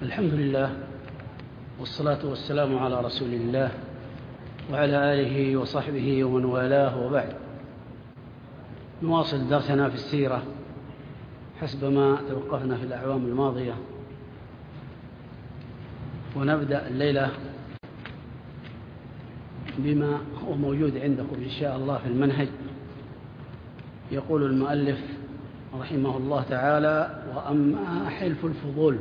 الحمد لله والصلاة والسلام على رسول الله وعلى آله وصحبه ومن والاه، وبعد. نواصل درسنا في السيرة حسب ما توقفنا في الأعوام الماضية، ونبدأ الليلة بما هو موجود عندكم إن شاء الله في المنهج. يقول المؤلف رحمه الله تعالى: وأما حلف الفضول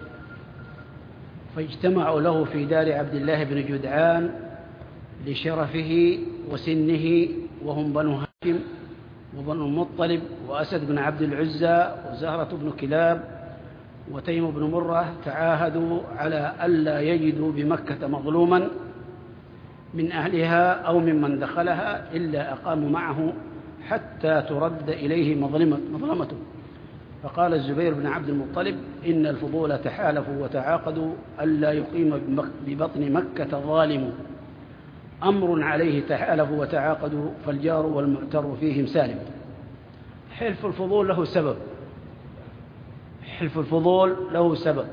فاجتمعوا له في دار عبد الله بن جدعان لشرفه وسنه، وهم بنو هاشم وبنو المطلب وأسد بن عبد العزى وزهرة بن كلاب وتيم بن مرة. تعاهدوا على ألا يجدوا بمكة مظلوما من أهلها أو ممن دخلها إلا أقاموا معه حتى ترد إليه مظلمته. فقال الزبير بن عبد المطلب: إن الفضول تحالفوا وتعاقدوا ألا يقيم ببطن مكة ظالم، أمر عليه تحالفوا وتعاقدوا، فالجار والمعتر فيهم سالم. حلف الفضول له سبب، حلف الفضول له سبب،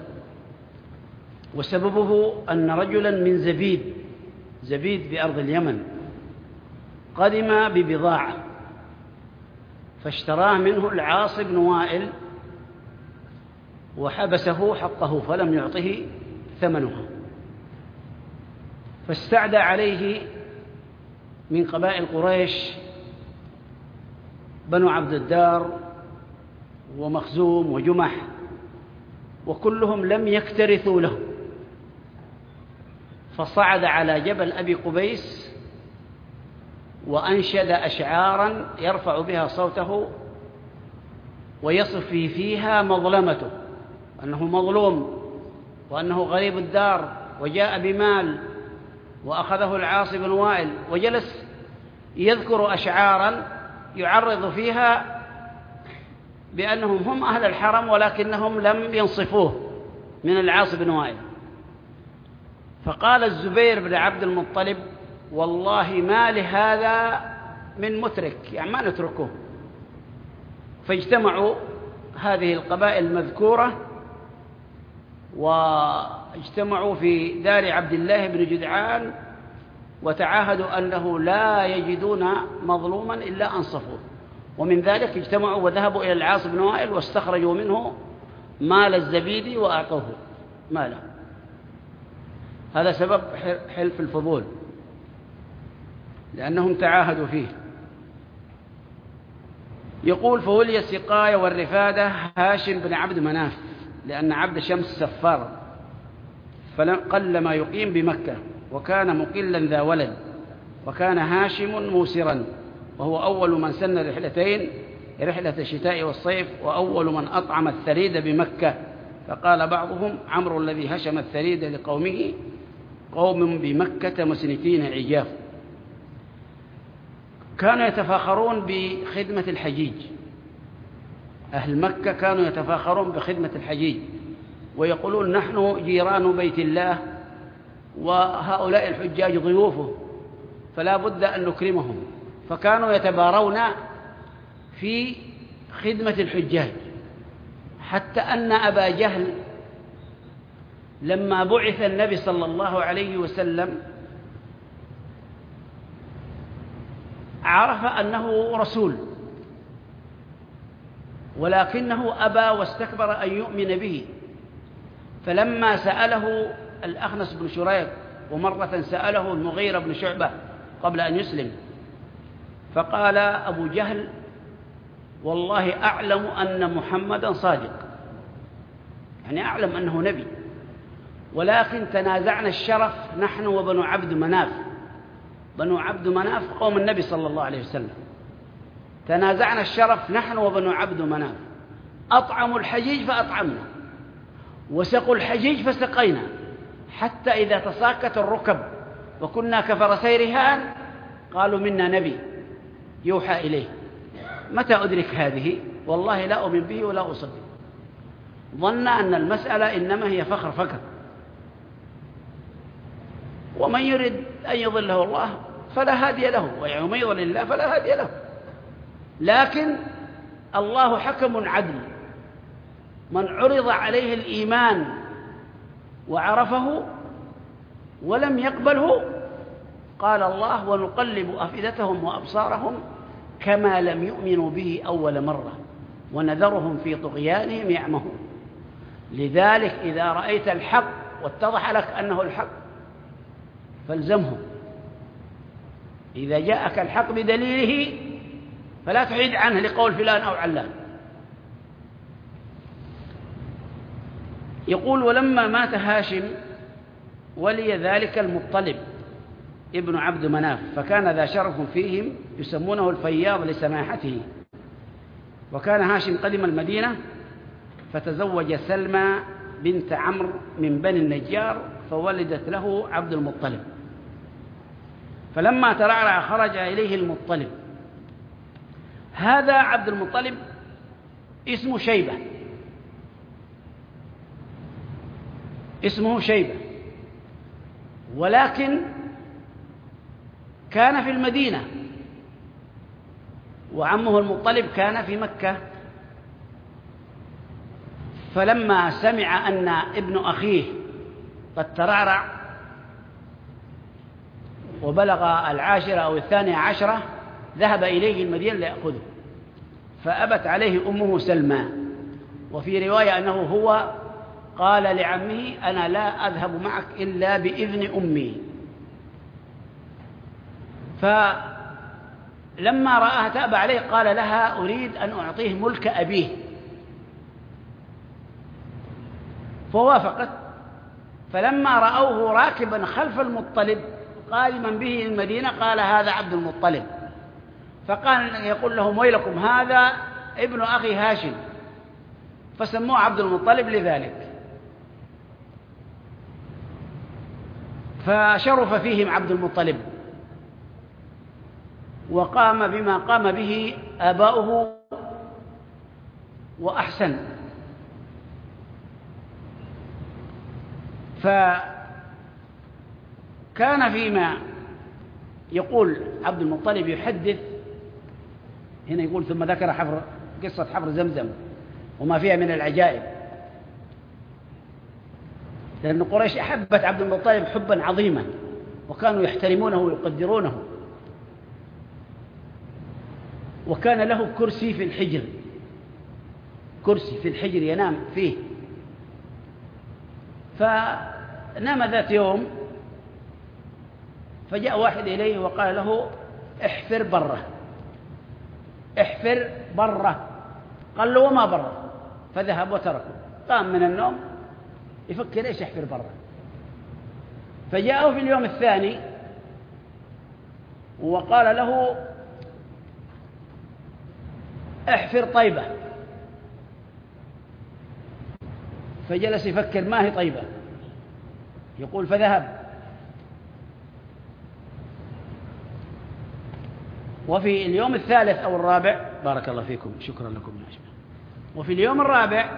وسببه أن رجلا من زبيد بأرض اليمن قدم ببضاعة، فاشتراه منه العاص بن وائل وحبسه حقه فلم يعطه ثمنها، فاستعدى عليه من قبائل قريش بنو عبد الدار ومخزوم وجمح، وكلهم لم يكترثوا له، فصعد على جبل أبي قبيس وأنشد أشعارا يرفع بها صوته ويصف فيها مظلمته، أنه مظلوم وأنه غريب الدار وجاء بمال وأخذه العاص بن وائل، وجلس يذكر أشعارا يعرض فيها بأنهم هم أهل الحرم ولكنهم لم ينصفوه من العاص بن وائل. فقال الزبير بن عبد المطلب: والله ما لهذا من مترك، يعني ما نتركه. فاجتمعوا هذه القبائل المذكورة واجتمعوا في دار عبد الله بن جدعان، وتعاهدوا أنه لا يجدون مظلوما إلا أنصفوه. ومن ذلك اجتمعوا وذهبوا إلى العاص بن وائل واستخرجوا منه مال الزبيد وأعطوه ماله. هذا سبب حلف الفضول، لأنهم تعاهدوا فيه. يقول: فولي السقاية والرفادة هاشم بن عبد مناف، لأن عبد شمس سفار، فقل ما يقيم بمكة، وكان مقلا ذا ولد، وكان هاشم موسرا، وهو أول من سن الرحلتين، رحلة الشتاء والصيف، وأول من أطعم الثريد بمكة. فقال بعضهم: عمرو الذي هشم الثريد لقومه، قوم بمكة مسنتين عجاف. كانوا يتفاخرون بخدمة الحجيج، أهل مكة كانوا يتفاخرون بخدمة الحجيج، ويقولون: نحن جيران بيت الله وهؤلاء الحجاج ضيوفه، فلا بد أن نكرمهم. فكانوا يتبارون في خدمة الحجاج، حتى أن أبا جهل لما بعث النبي صلى الله عليه وسلم عرف أنه رسول، ولكنه أبى واستكبر أن يؤمن به. فلما سأله الأخنس بن شريق، ومرة سأله المغيرة بن شعبة قبل أن يسلم، فقال أبو جهل: والله أعلم أن محمدا صادق، يعني أعلم أنه نبي، ولكن تنازعنا الشرف نحن وبنو عبد مناف. بنو عبد مناف قوم النبي صلى الله عليه وسلم، تنازعنا الشرف نحن وبنو عبد مناف. أطعموا الحجيج فأطعمنا، وسقوا الحجيج فسقينا، حتى إذا تساقط الركب وكنا كفرسي رهان قالوا: منا نبي يوحى إليه. متى أدرك هذه؟ والله لا أؤمن به ولا أصدق. ظن أن المسألة إنما هي فخر فقط، ومن يرد أن يضله الله فلا هادي له، ومن يضلل الله فلا هادي له. لكن الله حكم عدل، من عرض عليه الإيمان وعرفه ولم يقبله، قال الله: ونقلب أفئدتهم وأبصارهم كما لم يؤمنوا به أول مرة ونذرهم في طغيانهم يعمهون. لذلك إذا رأيت الحق واتضح لك أنه الحق فالزمه. إذا جاءك الحق بدليله فلا تحيد عنه لقول فلان أو علان. يقول: ولما مات هاشم ولي ذلك المطلب ابن عبد مناف، فكان ذا شرف فيهم يسمونه الفياض لسماحته. وكان هاشم قدم المدينة فتزوج سلمى بنت عمرو من بني النجار، فولدت له عبد المطلب. فلما ترعرع خرج إليه المطلب. هذا عبد المطلب اسمه شيبة، اسمه شيبة، ولكن كان في المدينة وعمه المطلب كان في مكة. فلما سمع أن ابن أخيه قد ترعرع وبلغ 10 أو 12 ذهب إليه المدينة ليأخذه، فأبت عليه أمه سلمى. وفي رواية أنه هو قال لعمه: أنا لا أذهب معك إلا بإذن أمي. فلما رآها تأبى عليه قال لها: أريد أن أعطيه ملك أبيه. فوافقت. فلما رأوه راكبا خلف المطلب قادما به المدينة قال: هذا عبد المطلب. فقال يقول لهم: ويلكم، هذا ابن أخي هاشم. فسموه عبد المطلب لذلك. فشرف فيهم عبد المطلب وقام بما قام به آباؤه وأحسن. فكان فيما يقول عبد المطلب يحدث هنا، يقول: ثم ذكر قصة حفر زمزم وما فيها من العجائب، لأن قريش أحبت عبد المطلب حبا عظيما وكانوا يحترمونه ويقدرونه. وكان له كرسي في الحجر، كرسي في الحجر ينام فيه. فنام ذات يوم فجاء واحد إليه وقال له: احفر بره، احفر بره. قال له: وما بره؟ فذهب وتركه. قام من النوم يفكر ايش يحفر بره. فجاءه في اليوم الثاني وقال له: احفر طيبة. فجلس يفكر ما هي طيبة. يقول: فذهب. وفي اليوم الثالث أو الرابع، بارك الله فيكم، شكرا لكم يا شباب. وفي اليوم الرابع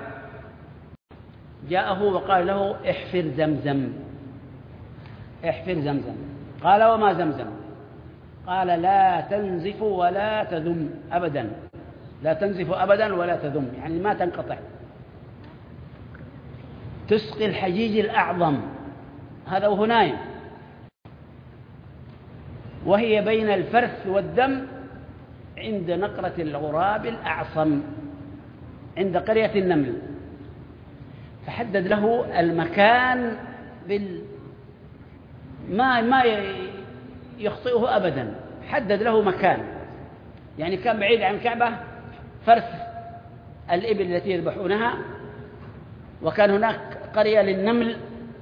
جاءه وقال له: احفر زمزم، احفر زمزم. قال: وما زمزم؟ قال: لا تنزف ولا تذم أبدا، لا تنزف أبدا ولا تذم، يعني ما تنقطع، تسقي الحجيج الأعظم. هذا وهو نايم، وهي بين الفرث والدم عند نقرة الغراب الأعصم عند قرية النمل. فحدد له المكان ما يخطئه أبدا، حدد له مكان. يعني كان بعيد عن الكعبة فرث الإبل التي يذبحونها، وكان هناك قرية للنمل،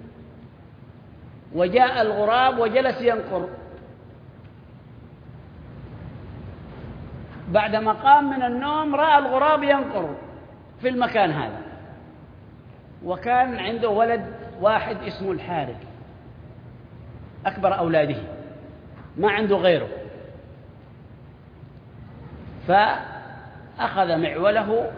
وجاء الغراب وجلس ينقر. بعدما قام من النوم رأى الغراب ينقر في المكان هذا. وكان عنده ولد واحد اسمه الحارث، أكبر أولاده، ما عنده غيره. فأخذ معوله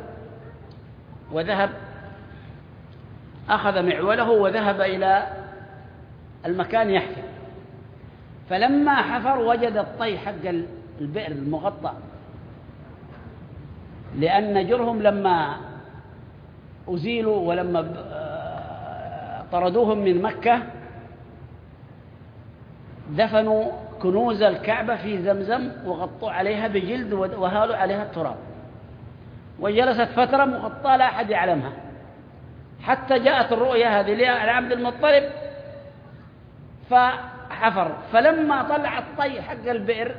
وذهب إلى المكان يحفر. فلما حفر وجد الطي حق البئر المغطى، لأن جرهم لما أزيلوا ولما طردوهم من مكة دفنوا كنوز الكعبة في زمزم وغطوا عليها بجلد وهالوا عليها التراب، وجلست فترة مغطاة لا أحد يعلمها، حتى جاءت الرؤيا هذه لعبد المطلب فحفر. فلما طلع الطي حق البئر،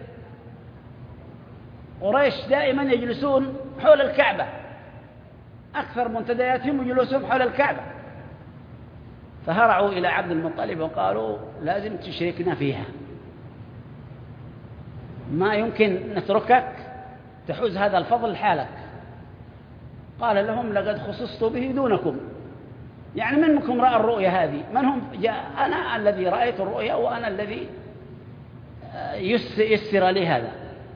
قريش دائما يجلسون حول الكعبة، أكثر منتدياتهم جلوسهم حول الكعبة، فهرعوا إلى عبد المطلب وقالوا لازم تشركنا فيها، ما يمكن نتركك تحوز هذا الفضل حالك. قال لهم لقد خصصت به دونكم، يعني منكم رأى الرؤيا هذه؟ من هم؟ أنا الذي رأيت الرؤيا وأنا الذي يسر لي هذا.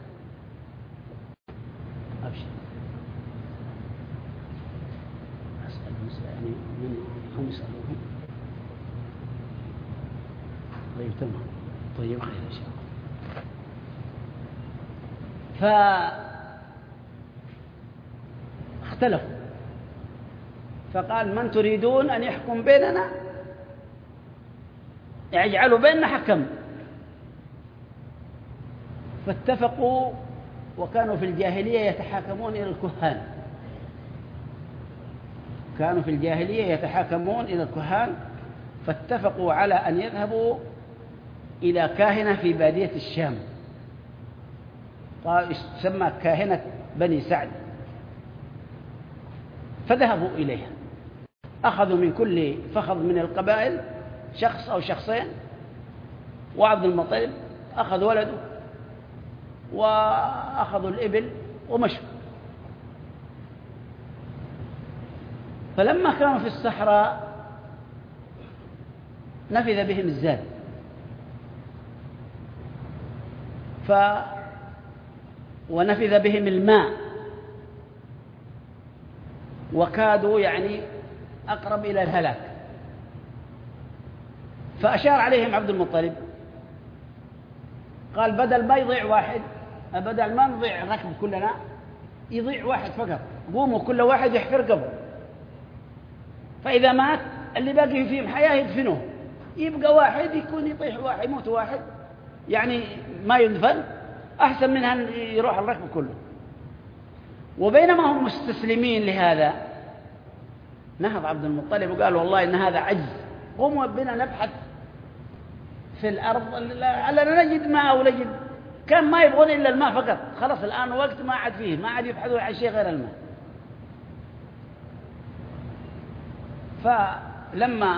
أبشر. أسأل يعني من هم يسألوهم. طيب تمام، طيب خير إن شاء الله. فاختلفوا، فقال من تريدون أن يحكم بيننا؟ يجعلوا بيننا حكم. فاتفقوا، وكانوا في الجاهلية يتحاكمون إلى الكهان، كانوا في الجاهلية يتحاكمون إلى الكهان، فاتفقوا على أن يذهبوا إلى كاهنة في بادية الشام، تسمى كاهنة بني سعد. فذهبوا إليها، أخذوا من كل فخذ من القبائل شخص أو شخصين، وعبد المطلب أخذ ولده وأخذوا الإبل ومشوا. فلما كانوا في الصحراء نفذ بهم الزاد، ونفذ بهم الماء، وكادوا يعني أقرب إلى الهلاك. فأشار عليهم عبد المطلب قال بدل ما يضيع واحد، بدل ما نضيع الركب كلنا، يضيع واحد فقط، قوموا كل واحد يحفر قبر، فإذا مات اللي باقي فيهم حياة يدفنوه، يبقى واحد يكون يطيح واحد يموت واحد، يعني ما يدفن أحسن من أن يروح الركب كله. وبينما هم مستسلمين لهذا، نهض عبد المطلب وقال والله إن هذا عجز، قوموا بنا نبحث في الأرض لعلنا نجد ماء أو نجد. كان ما يبغون إلا الماء فقط، خلاص الآن وقت ما عاد فيه، ما عاد يبحثوا عن شيء غير الماء. فلما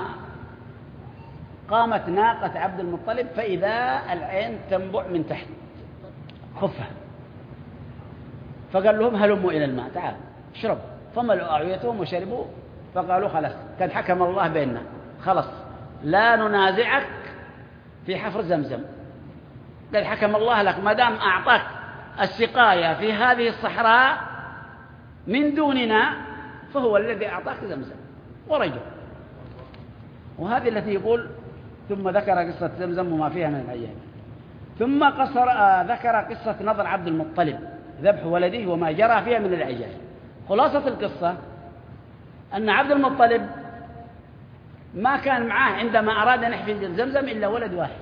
قامت ناقة عبد المطلب فإذا العين تنبع من تحت خفها، فقال لهم هلموا إلى الماء، تعال اشربوا. فملوا أعويتهم وشربوا، فقالوا خلاص قد حكم الله بيننا، خلاص لا ننازعك في حفر زمزم، قد حكم الله لك، ما دام أعطاك السقاية في هذه الصحراء من دوننا فهو الذي أعطاك زمزم. ورجع. وهذه التي يقول ثم ذكر قصة زمزم وما فيها من العجائب. ثم ذكر قصة نضر عبد المطلب ذبح ولده وما جرى فيها من العجائب. خلاصة القصة أن عبد المطلب ما كان معاه عندما أراد أن يحفر زمزم إلا ولد واحد،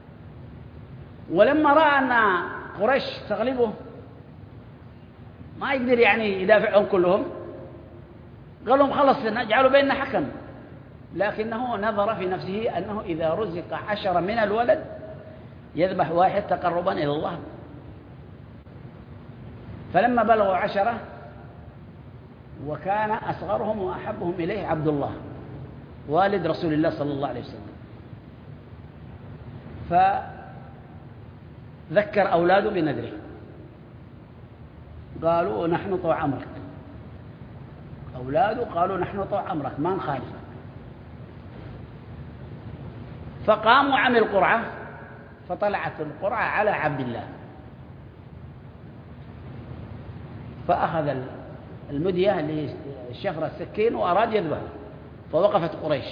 ولما رأى أن قريش تغلبه ما يقدر يعني يدافعهم كلهم، قال لهم خلص نجعل بيننا حكم، لكنه نظر في نفسه أنه إذا رزق 10 من الولد يذبح واحد تقربا إلى الله. فلما بلغوا 10 وكان أصغرهم وأحبهم إليه عبد الله والد رسول الله صلى الله عليه وسلم، فذكر أولاده بنذره، قالوا نحن طوع أمرك، أولاده قالوا نحن طوع أمرك ما نخالفك. فقام وعمل قرعة، فطلعت القرعة على عبد الله، فأخذ المدية اللي الشفرة السكين وأراد يذبح، فوقفت قريش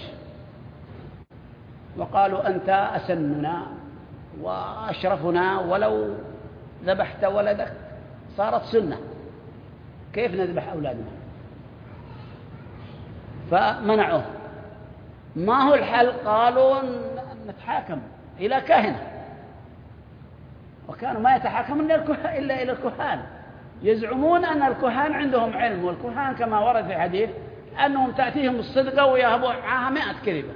وقالوا أنت أسننا وأشرفنا، ولو ذبحت ولدك صارت سنة، كيف نذبح أولادنا؟ فمنعوه. ما هو الحل؟ قالوا نتحاكم إلى كاهنة، وكانوا ما يتحاكمون إلا إلى الكهان. يزعمون أن الكهان عندهم علم، والكهان كما ورد في الحديث أنهم تأتيهم الصدقة ويهبون معها 100 كذبة،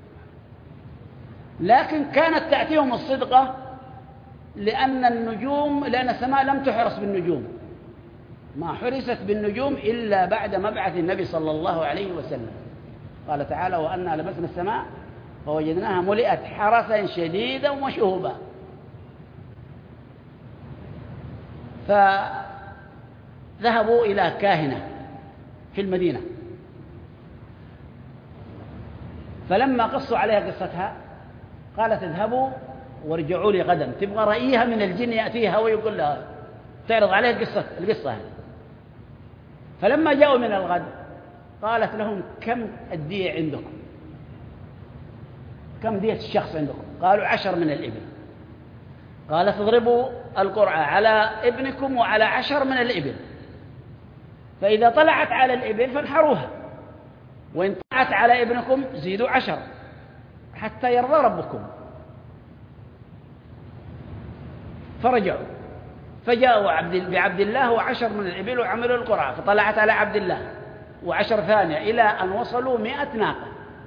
لكن كانت تأتيهم الصدقة لأن السماء لم تحرس بالنجوم، ما حرست بالنجوم إلا بعد مبعث النبي صلى الله عليه وسلم. قال تعالى: وأنا لمسنا السماء فوجدناها ملئت حرسا شديدا وشهبا. فذهبوا إلى كاهنة في المدينة، فلما قصوا عليها قصتها قالت: اذهبوا وارجعوا لي غدا. تبغى رأيها من الجن يأتيها ويقول لها، تعرض عليها القصة هذه. فلما جاءوا من الغد قالت لهم: كم الدية عندكم؟ كم دية الشخص عندكم؟ قالوا: 10 من الإبل. قالت: اضربوا القرعة على ابنكم وعلى 10 من الإبل، فإذا طلعت على الإبل فانحروها، وإن طلعت على ابنكم زيدوا 10 حتى يرضى ربكم. فرجعوا فجاءوا بعبد الله و10 من الإبل وعملوا القرعة، فطلعت على عبد الله و10 ثانية إلى أن وصلوا 100 ناقة،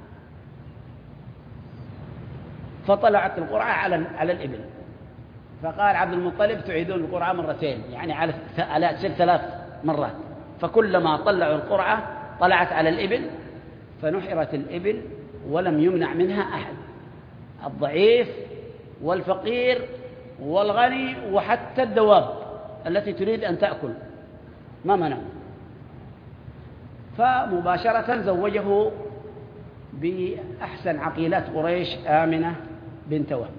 فطلعت القرعة على الإبل. فقال عبد المطلب: تعيدون القرعة مرتين، يعني على 3 مرات. فكلما طلعوا القرعة طلعت على الإبل، فنحرت الإبل ولم يمنع منها أحد، الضعيف والفقير والغني وحتى الدواب التي تريد أن تأكل ما منعوا. فمباشرة زوجه بأحسن عقيلات قريش آمنة بنت وهب.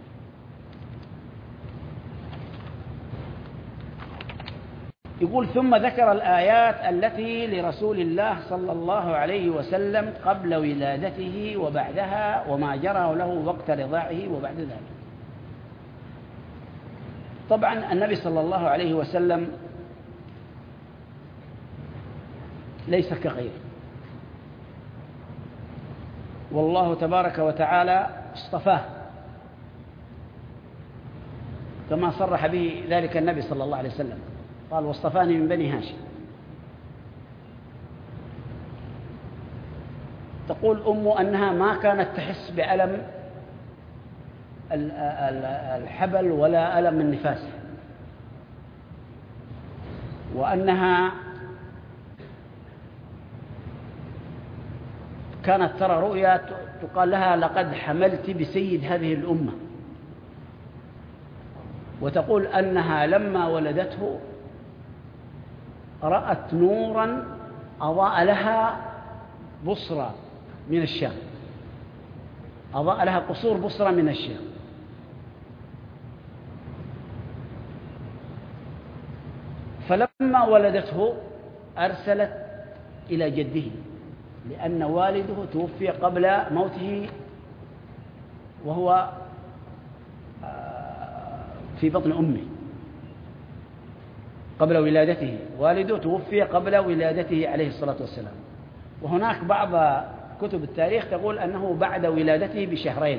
يقول: ثم ذكر الآيات التي لرسول الله صلى الله عليه وسلم قبل ولادته وبعدها، وما جرى له وقت رضاعه وبعد ذلك. طبعا النبي صلى الله عليه وسلم ليس كغيره، والله تبارك وتعالى اصطفاه كما صرح به ذلك النبي صلى الله عليه وسلم، قال: واصطفاني من بني هاشم. تقول أمه أنها ما كانت تحس بألم الحبل ولا ألم النفاس، وأنها كانت ترى رؤيا تقال لها: لقد حملت بسيد هذه الأمة. وتقول أنها لما ولدته رأت نورا أضاء لها بصرى من الشام، أضاء لها قصور بصرى من الشام. فلما ولدته أرسلت إلى جده، لأن والده توفي قبل موته وهو في بطن أمه، قبل ولادته. والده توفي قبل ولادته عليه الصلاة والسلام. وهناك بعض كتب التاريخ تقول أنه بعد ولادته بشهرين.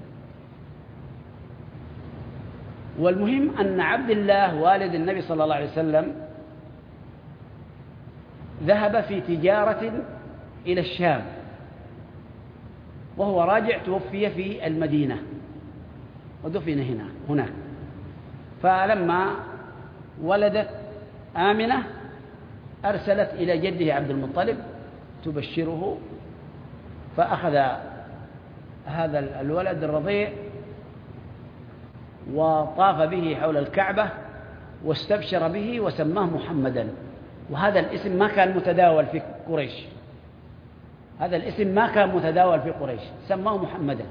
والمهم أن عبد الله والد النبي صلى الله عليه وسلم ذهب في تجارة إلى الشام، وهو راجع توفي في المدينة ودفن هناك. فلما ولدت آمنة أرسلت إلى جده عبد المطلب تبشره، فأخذ هذا الولد الرضيع وطاف به حول الكعبة واستبشر به وسماه محمدا. وهذا الاسم ما كان متداول في قريش، هذا الاسم ما كان متداول في قريش، سماه محمدا.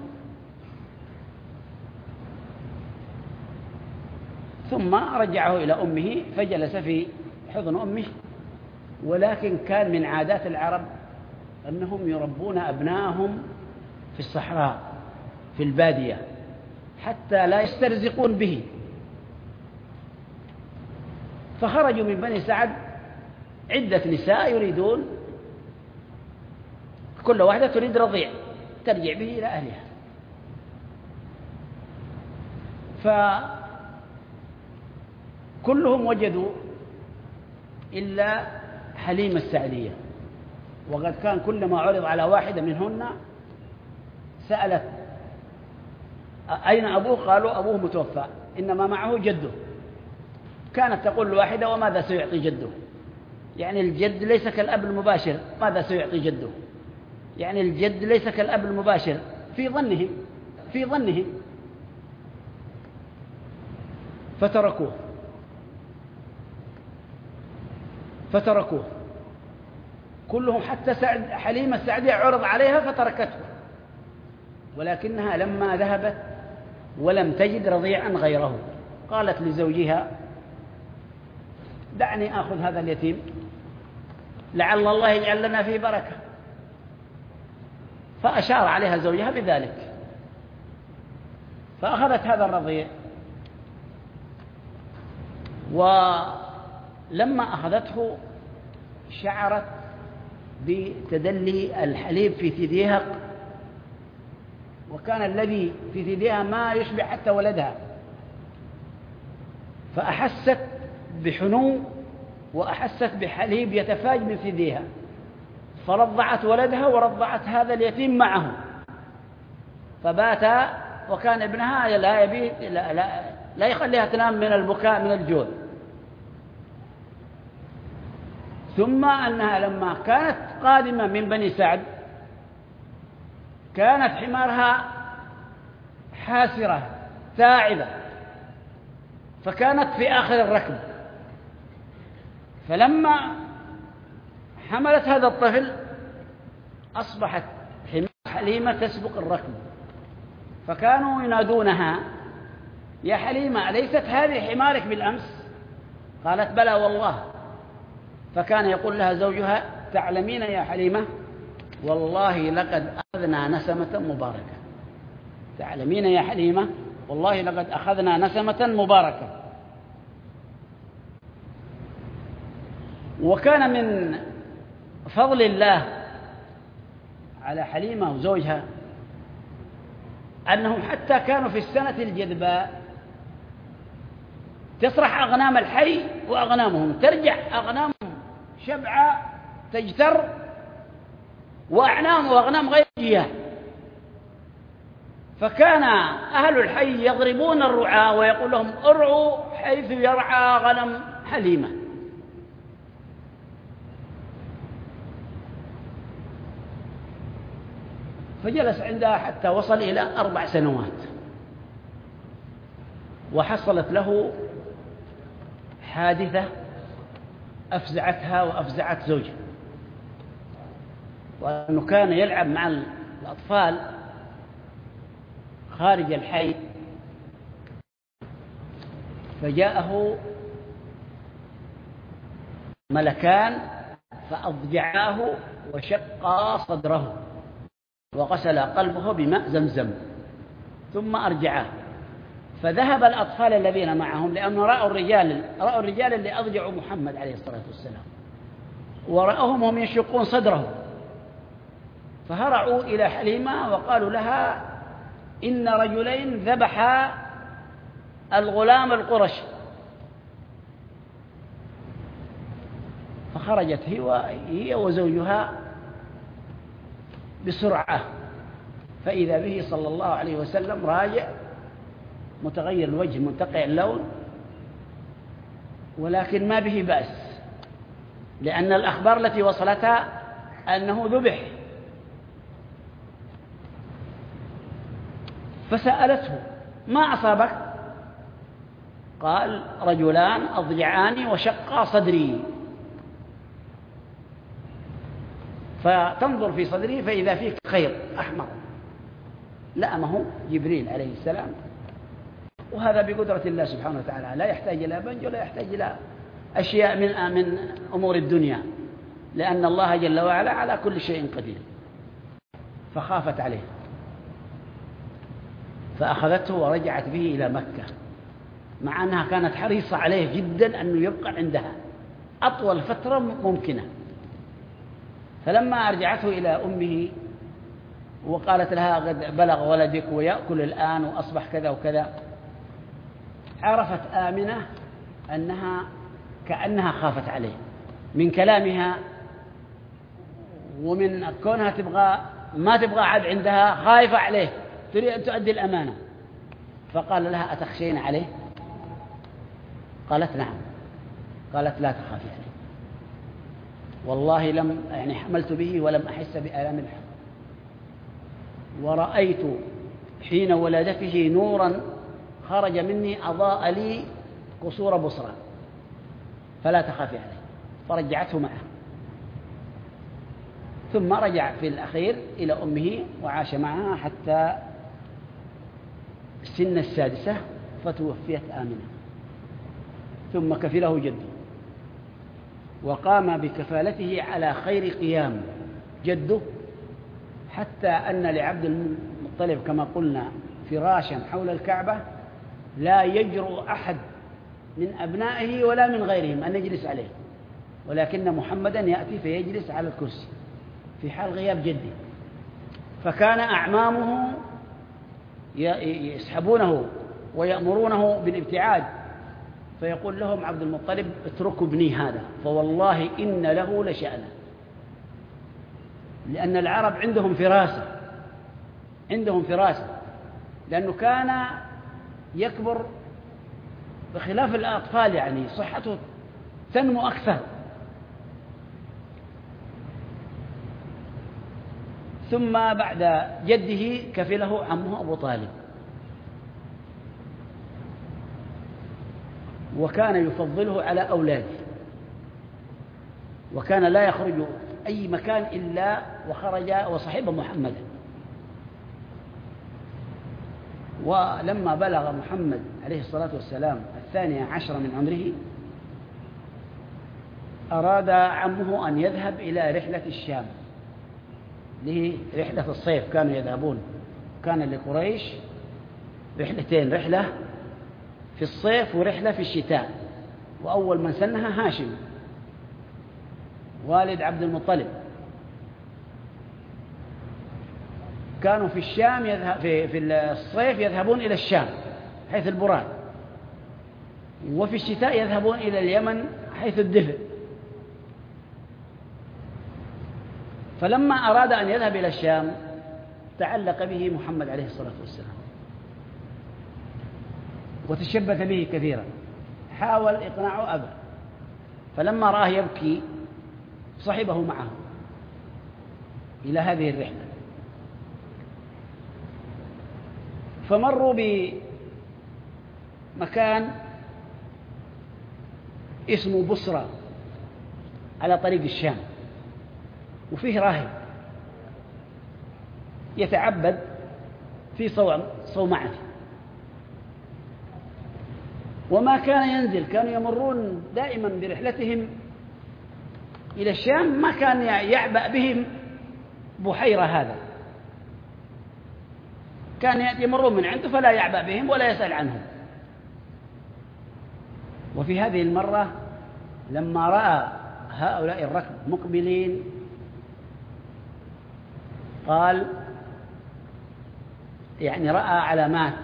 ثم رجعه إلى أمه فجلس في حضن أمه. ولكن كان من عادات العرب أنهم يربون أبنائهم في الصحراء في البادية حتى لا يسترزقون به. فخرجوا من بني سعد عدة نساء يريدون، كل واحدة تريد رضيع ترجع به إلى أهلها. فكلهم وجدوا إلا حليمة السعدية، وقد كان كلما عرض على واحدة منهن سألت أين أبوه؟ قالوا أبوه متوفى، إنما معه جده. كانت تقول الواحدة وماذا سيعطي جده؟ يعني الجد ليس كالأب المباشر، ماذا سيعطي جده؟ يعني الجد ليس كالأب المباشر في ظنهم فتركوه كلهم، حتى حليمة السعدية عرض عليها فتركته، ولكنها لما ذهبت ولم تجد رضيعا غيره قالت لزوجها دعني آخذ هذا اليتيم لعل الله يجعل لنا فيه بركة. فأشار عليها زوجها بذلك، فأخذت هذا الرضيع، ولما أخذته شعرت بتدلي الحليب في ثديها، وكان الذي في ثديها ما يشبه حتى ولدها، فأحست بحنو وأحست بحليب يتفاج من ثديها، فرضعت ولدها ورضعت هذا اليتيم معه، فبات، وكان ابنها لا يبيت لا يخليها تنام من البكاء من الجوع. ثم أنها لما كانت قادمة من بني سعد كانت حمارها حاسرة تاعبة، فكانت في آخر الركب، فلما حملت هذا الطفل أصبحت حليمة تسبق الركب، فكانوا ينادونها يا حليمة أليست هذه حمارك بالأمس؟ قالت بلى والله. فكان يقول لها زوجها تعلمين يا حليمة والله لقد أخذنا نسمة مباركة، تعلمين يا حليمة والله لقد أخذنا نسمة مباركة. وكان من فضل الله على حليمة وزوجها أنهم حتى كانوا في السنة الجدباء تسرح أغنام الحي وأغنامهم، ترجع أغنامهم شبعة تجتر وأغنام غير جياه، فكان أهل الحي يضربون الرعاة ويقول لهم ارعوا حيث يرعى غنم حليمة. فجلس عندها حتى وصل إلى 4 سنوات، وحصلت له حادثة أفزعتها وأفزعت زوجها، وأنه كان يلعب مع الأطفال خارج الحي، فجاءه ملكان فأضجعاه وشقا صدره وغسل قلبه بماء زمزم ثم أرجعاه. فذهب الأطفال الذين معهم، لأنه رأوا الرجال اللي أضجعوا محمد عليه الصلاة والسلام، ورأوهم هم يشقون صدره، فهرعوا إلى حليمة وقالوا لها إن رجلين ذبحا الغلام القرشي. فخرجت هي وزوجها بسرعة، فإذا به صلى الله عليه وسلم راجع متغير الوجه منتقع اللون، ولكن ما به بأس، لأن الأخبار التي وصلتها أنه ذبح. فسألته ما أصابك؟ قال رجلان أضجعاني وشقا صدري. فتنظر في صدري فإذا فيه خير أحمر، لأمه جبريل عليه السلام، وهذا بقدرة الله سبحانه وتعالى، لا يحتاج إلى بنج ولا يحتاج إلى أشياء من أمور الدنيا، لأن الله جل وعلا على كل شيء قدير. فخافت عليه فأخذته ورجعت به إلى مكة، مع أنها كانت حريصة عليه جدا أنه يبقى عندها أطول فترة ممكنة. فلما أرجعته إلى أمه وقالت لها قد بلغ ولدك ويأكل الآن وأصبح كذا وكذا. عرفت آمنة أنها كأنها خافت عليه من كلامها ومن كونها ما تبغى عاد عندها، خايفة عليه، تريد أن تؤدي الأمانة. فقال لها أتخشين عليه؟ قالت نعم. قالت لا تخافي عليه، والله لم حملت به ولم أحس بآلام الحمل، ورأيت حين ولادته نورا خرج مني أضاء لي قصور بصرى، فلا تخافي عليه. فرجعته معه، ثم رجع في الأخير إلى أمه وعاش معها حتى سن السادسة فتوفيت آمنة. ثم كفله جده وقام بكفالته على خير قيام جده، حتى أن لعبد المطلب كما قلنا فراشا حول الكعبة لا يجرؤ أحد من أبنائه ولا من غيرهم أن يجلس عليه، ولكن محمدا يأتي فيجلس على الكرسي في حال غياب جده. فكان أعمامه يسحبونه ويأمرونه بالابتعاد، فيقول لهم عبد المطلب اتركوا ابني هذا فوالله إن له لشأنا. لأن العرب عندهم فراسة، لأنه كان يكبر بخلاف الأطفال، صحته تنمو أكثر. ثم بعد جده كفله عمه أبو طالب، وكان يفضله على أولاده، وكان لا يخرج أي مكان إلا وخرج وصحب محمد. ولما بلغ محمد عليه الصلاة والسلام 12 من عمره أراد عمه أن يذهب إلى رحلة الشام، لرحلة الصيف كانوا يذهبون. كان لقريش رحلتين، رحلة في الصيف ورحلة في الشتاء، وأول من سنها هاشم والد عبد المطلب. كانوا في الشام في الصيف يذهبون إلى الشام حيث البراد، وفي الشتاء يذهبون إلى اليمن حيث الدفء. فلما أراد أن يذهب إلى الشام تعلق به محمد عليه الصلاة والسلام وتشبث به كثيرا، حاول إقناعه أبى. فلما رآه يبكي صحبه معه إلى هذه الرحلة، فمروا بمكان اسمه بصرى على طريق الشام، وفيه راهب يتعبد في صومعته، وما كان ينزل. كانوا يمرون دائما برحلتهم إلى الشام، ما كان يعبأ بهم بحيرة هذا، كان يمرون من عنده فلا يعبأ بهم ولا يسأل عنهم. وفي هذه المرة لما رأى هؤلاء الركب مقبلين قال رأى علامات،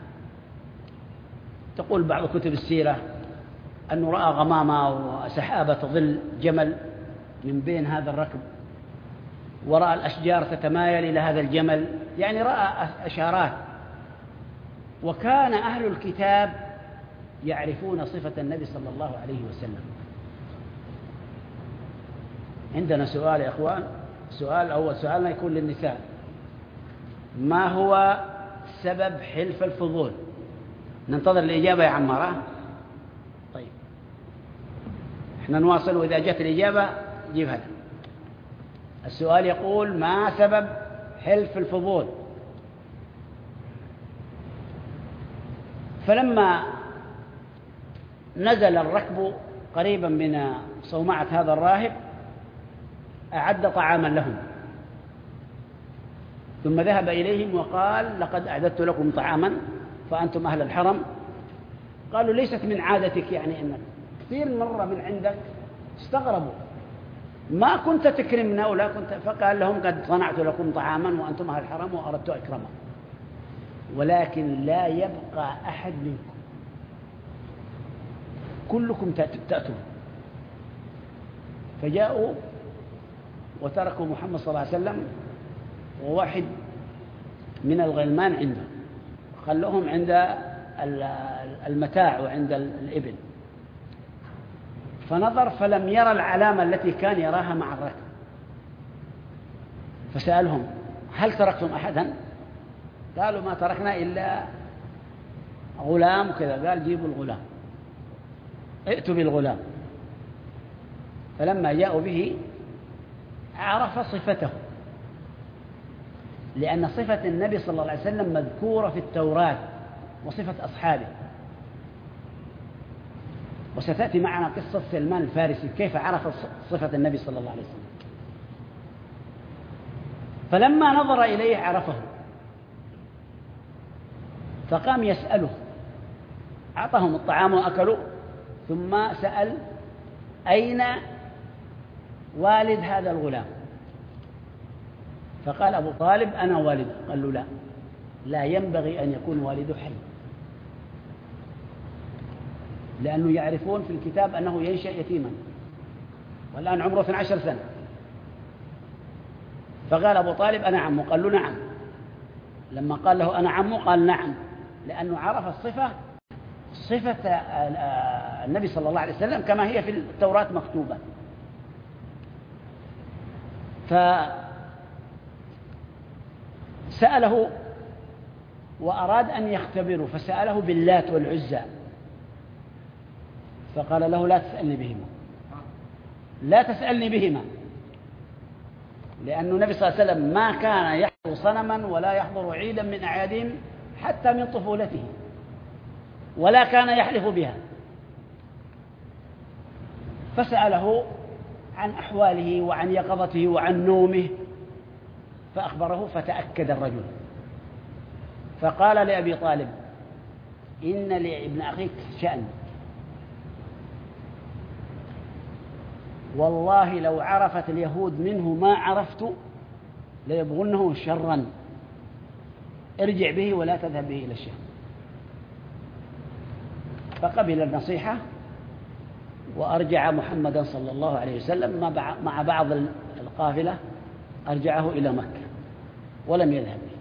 تقول بعض كتب السيرة أنه رأى غمامة وسحابة تظل جمل من بين هذا الركب، ورأى الأشجار تتمايل إلى هذا الجمل، رأى أشارات. وكان أهل الكتاب يعرفون صفة النبي صلى الله عليه وسلم. عندنا سؤال يا أخوان، أول سؤالنا يكون للنساء: ما هو سبب حلف الفضول؟ ننتظر الإجابة يا عمارة. طيب احنا نواصل، وإذا جاءت الإجابة جيب هذا. السؤال يقول: ما سبب حلف الفضول؟ فلما نزل الركب قريبا من صومعة هذا الراهب أعد طعاما لهم، ثم ذهب إليهم وقال: لقد أعددت لكم طعاما فأنتم أهل الحرم. قالوا: ليست من عادتك، إنك كثير مرة من عندك. استغربوا، ما كنت تكرمنا ولا كنت. فقال لهم قد صنعت لكم طعاما وأنتم أهل الحرم وأردت أكرمكم، ولكن لا يبقى أحد منكم، كلكم تأتون. فجاءوا وتركوا محمد صلى الله عليه وسلم وواحد من الغلمان عنده، خلوهم عند المتاع وعند الإبل. فنظر فلم يرى العلامة التي كان يراها مع الركب، فسألهم هل تركتم أحدا؟ قالوا ما تركنا إلا غلام كذا. قال جيبوا الغلام، ائتوا بالغلام. فلما جاءوا به عرف صفته، لأن صفة النبي صلى الله عليه وسلم مذكورة في التوراة وصفة أصحابه. وستأتي معنا قصة سلمان الفارسي كيف عرف صفة النبي صلى الله عليه وسلم. فلما نظر إليه عرفه، فقام يسأله، أعطاهم الطعام وأكلوا، ثم سأل أين والد هذا الغلام؟ فقال أبو طالب أنا والده. قال له لا ينبغي أن يكون والده حي، لأنه يعرفون في الكتاب أنه ينشأ يتيما، والآن عمره 12 سنة. فقال أبو طالب أنا عمه. قال له نعم. لما قال له أنا عمه قال نعم، لأنه عرف صفة النبي صلى الله عليه وسلم كما هي في التوراة مكتوبة. فسأله وأراد أن يختبره، فسأله باللات والعزى، فقال له لا تسألني بهما، لا تسألني بهما، لأن النبي صلى الله عليه وسلم ما كان يحضر صنما ولا يحضر عيدا من أعيادهم حتى من طفولته، ولا كان يحلف بها. فسأله عن أحواله وعن يقظته وعن نومه، فأخبره، فتأكد الرجل. فقال لأبي طالب إن لابن أخيك شأن، والله لو عرفت اليهود منه ما عرفت ليبغونه شرا، ارجع به ولا تذهب به إلى الشام. فقبل النصيحة وأرجع محمدا صلى الله عليه وسلم مع بعض القافلة، أرجعه إلى مكة ولم يذهب به.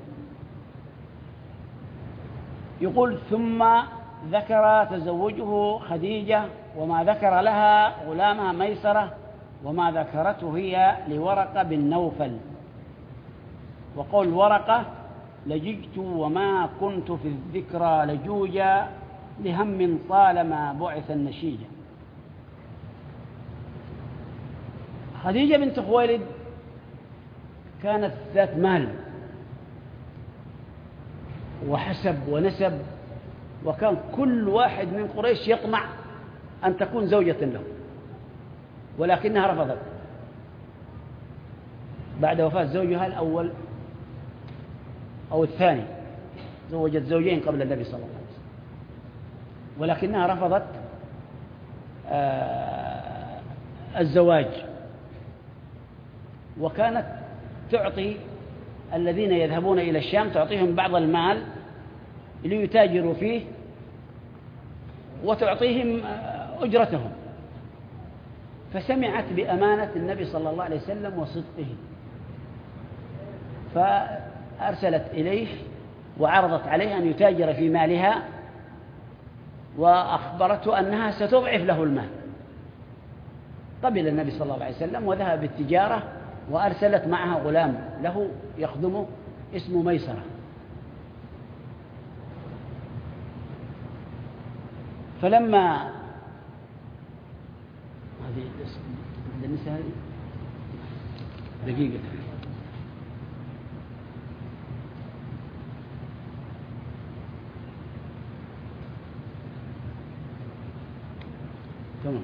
يقول ثم ذكر تزوجه خديجة وما ذكر لها غلامها ميسرة وما ذكرته هي لورقة بن نوفل. وقول ورقة لججت وما كنت في الذكرى لجوجا لهم طالما بعث النشيجا. خديجة بنت خويلد كانت ذات مال وحسب ونسب، وكان كل واحد من قريش يطمع أن تكون زوجة له، ولكنها رفضت بعد وفاة زوجها الأول أو الثاني. زوجت زوجين قبل النبي صلى الله عليه وسلم، ولكنها رفضت الزواج، وكانت تعطي الذين يذهبون إلى الشام تعطيهم بعض المال ليتاجروا فيه وتعطيهم أجرتهم. فسمعت بأمانة النبي صلى الله عليه وسلم وصدقه، فأرسلت إليه وعرضت عليه أن يتاجر في مالها، وأخبرته أنها ستضعف له المال. قبل النبي صلى الله عليه وسلم وذهب بالتجارة، وأرسلت معها غلام له يخدمه اسمه ميسرة. فلما هذه النساء دقيقة تمام.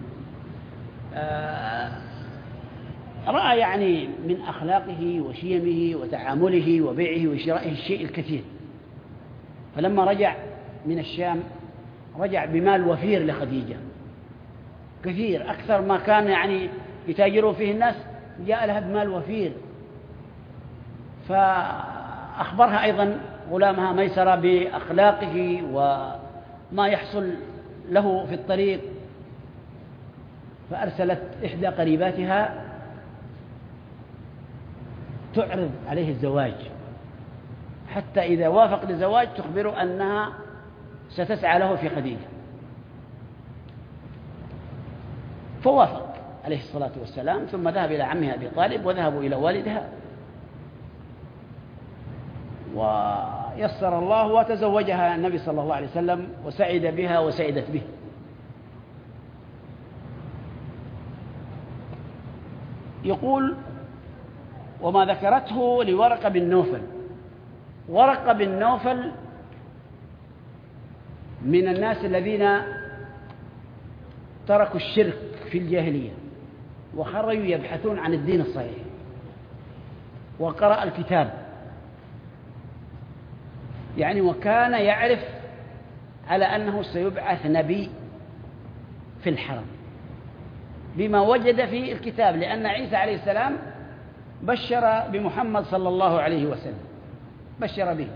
رأى يعني من أخلاقه وشيمه وتعامله وبيعه وشرائه الشيء الكثير. فلما رجع من الشام رجع بمال وفير لخديجة، كثير أكثر ما كان يعني يتاجروا فيه الناس جاء لها بمال وفير، فأخبرها أيضا غلامها ميسرة بأخلاقه وما يحصل له في الطريق، فأرسلت إحدى قريباتها تعرض عليه الزواج، حتى إذا وافق للزواج تخبره أنها ستسعى له في خديجة. فوافق عليه الصلاة والسلام، ثم ذهب إلى عمها أبي طالب وذهبوا إلى والدها، ويسر الله وتزوجها النبي صلى الله عليه وسلم وسعد بها وسعدت به. يقول: وما ذكرته لورقة بن نوفل. ورقة بن نوفل من الناس الذين تركوا الشرك في الجاهلية وخرجوا يبحثون عن الدين الصحيح، وقرأ الكتاب، يعني وكان يعرف على أنه سيبعث نبي في الحرم بما وجد في الكتاب، لأن عيسى عليه السلام بشر بمحمد صلى الله عليه وسلم، بشر به.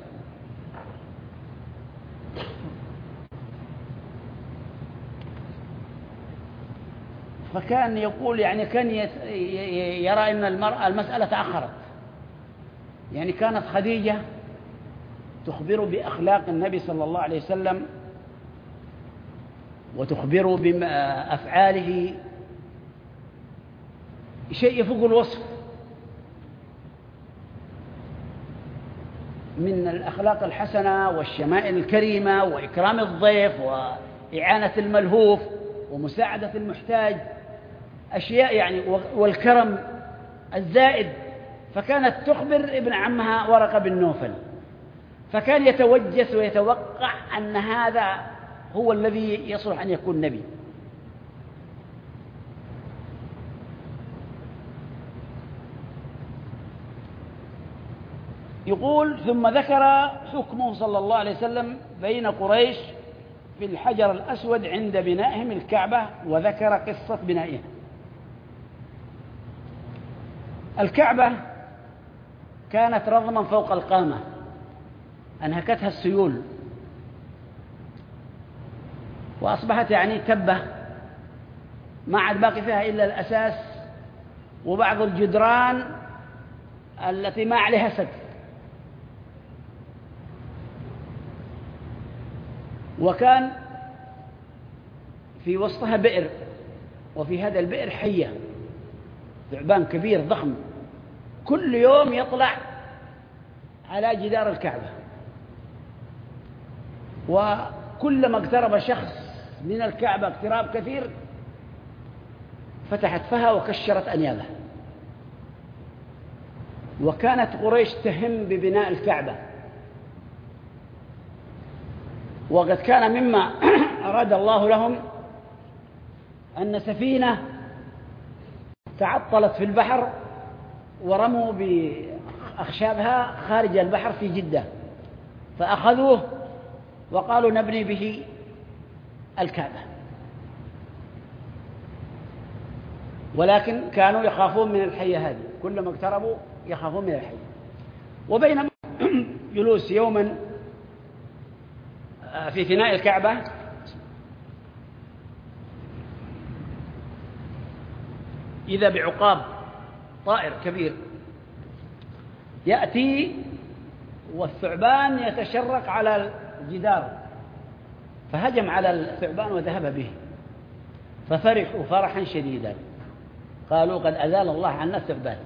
فكان يقول يعني كان يرى أن المسألة تأخرت، يعني كانت خديجة تخبر بأخلاق النبي صلى الله عليه وسلم وتخبر بأفعاله شيء يفوق الوصف من الأخلاق الحسنة والشمائل الكريمة وإكرام الضيف وإعانة الملهوف ومساعدة المحتاج، أشياء يعني، والكرم الزائد. فكانت تخبر ابن عمها ورقة بن نوفل، فكان يتوجس ويتوقع أن هذا هو الذي يصلح أن يكون نبي. يقول: ثم ذكر حكمه صلى الله عليه وسلم بين قريش في الحجر الأسود عند بنائهم الكعبة، وذكر قصة بنائها. الكعبة كانت رضما فوق القامة، أنهكتها السيول وأصبحت يعني تبة، ما عاد باقي فيها إلا الأساس وبعض الجدران التي ما عليها سقف. وكان في وسطها بئر، وفي هذا البئر حية، ثعبان كبير ضخم كل يوم يطلع على جدار الكعبة، وكلما اقترب شخص من الكعبة اقتراب كثير فتحت فها وكشرت أنيابها. وكانت قريش تهم ببناء الكعبة، وقد كان مما أراد الله لهم أن سفينة تعطلت في البحر ورموا بأخشابها خارج البحر في جدة، فأخذوه وقالوا نبني به الكعبة، ولكن كانوا يخافون من الحية هذه، كلما اقتربوا يخافون من الحية. وبينما جلوس يوما في فناء الكعبة إذا بعقاب طائر كبير يأتي والثعبان يتشرق على الجدار، فهجم على الثعبان وذهب به، ففرحوا فرحا شديدا، قالوا قد أزال الله عنا الثعبان.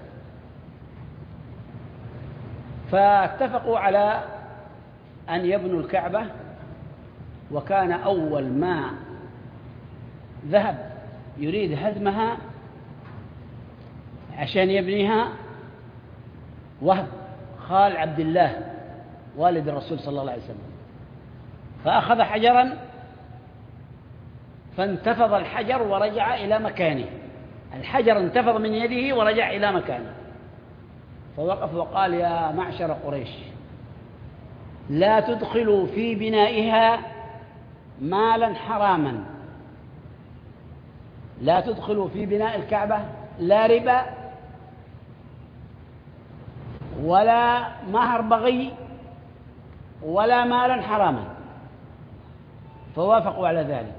فاتفقوا على أن يبنوا الكعبة، وكان أول ما ذهب يريد هدمها عشان يبنيها وهب خال عبد الله والد الرسول صلى الله عليه وسلم، فأخذ حجرا فانتفض الحجر ورجع إلى مكانه، الحجر انتفض من يده ورجع إلى مكانه، فوقف وقال: يا معشر قريش، لا تدخلوا في بنائها مالا حراما، لا تدخلوا في بناء الكعبة لا ربا ولا مهر بغي ولا مالا حراما، فوافقوا على ذلك.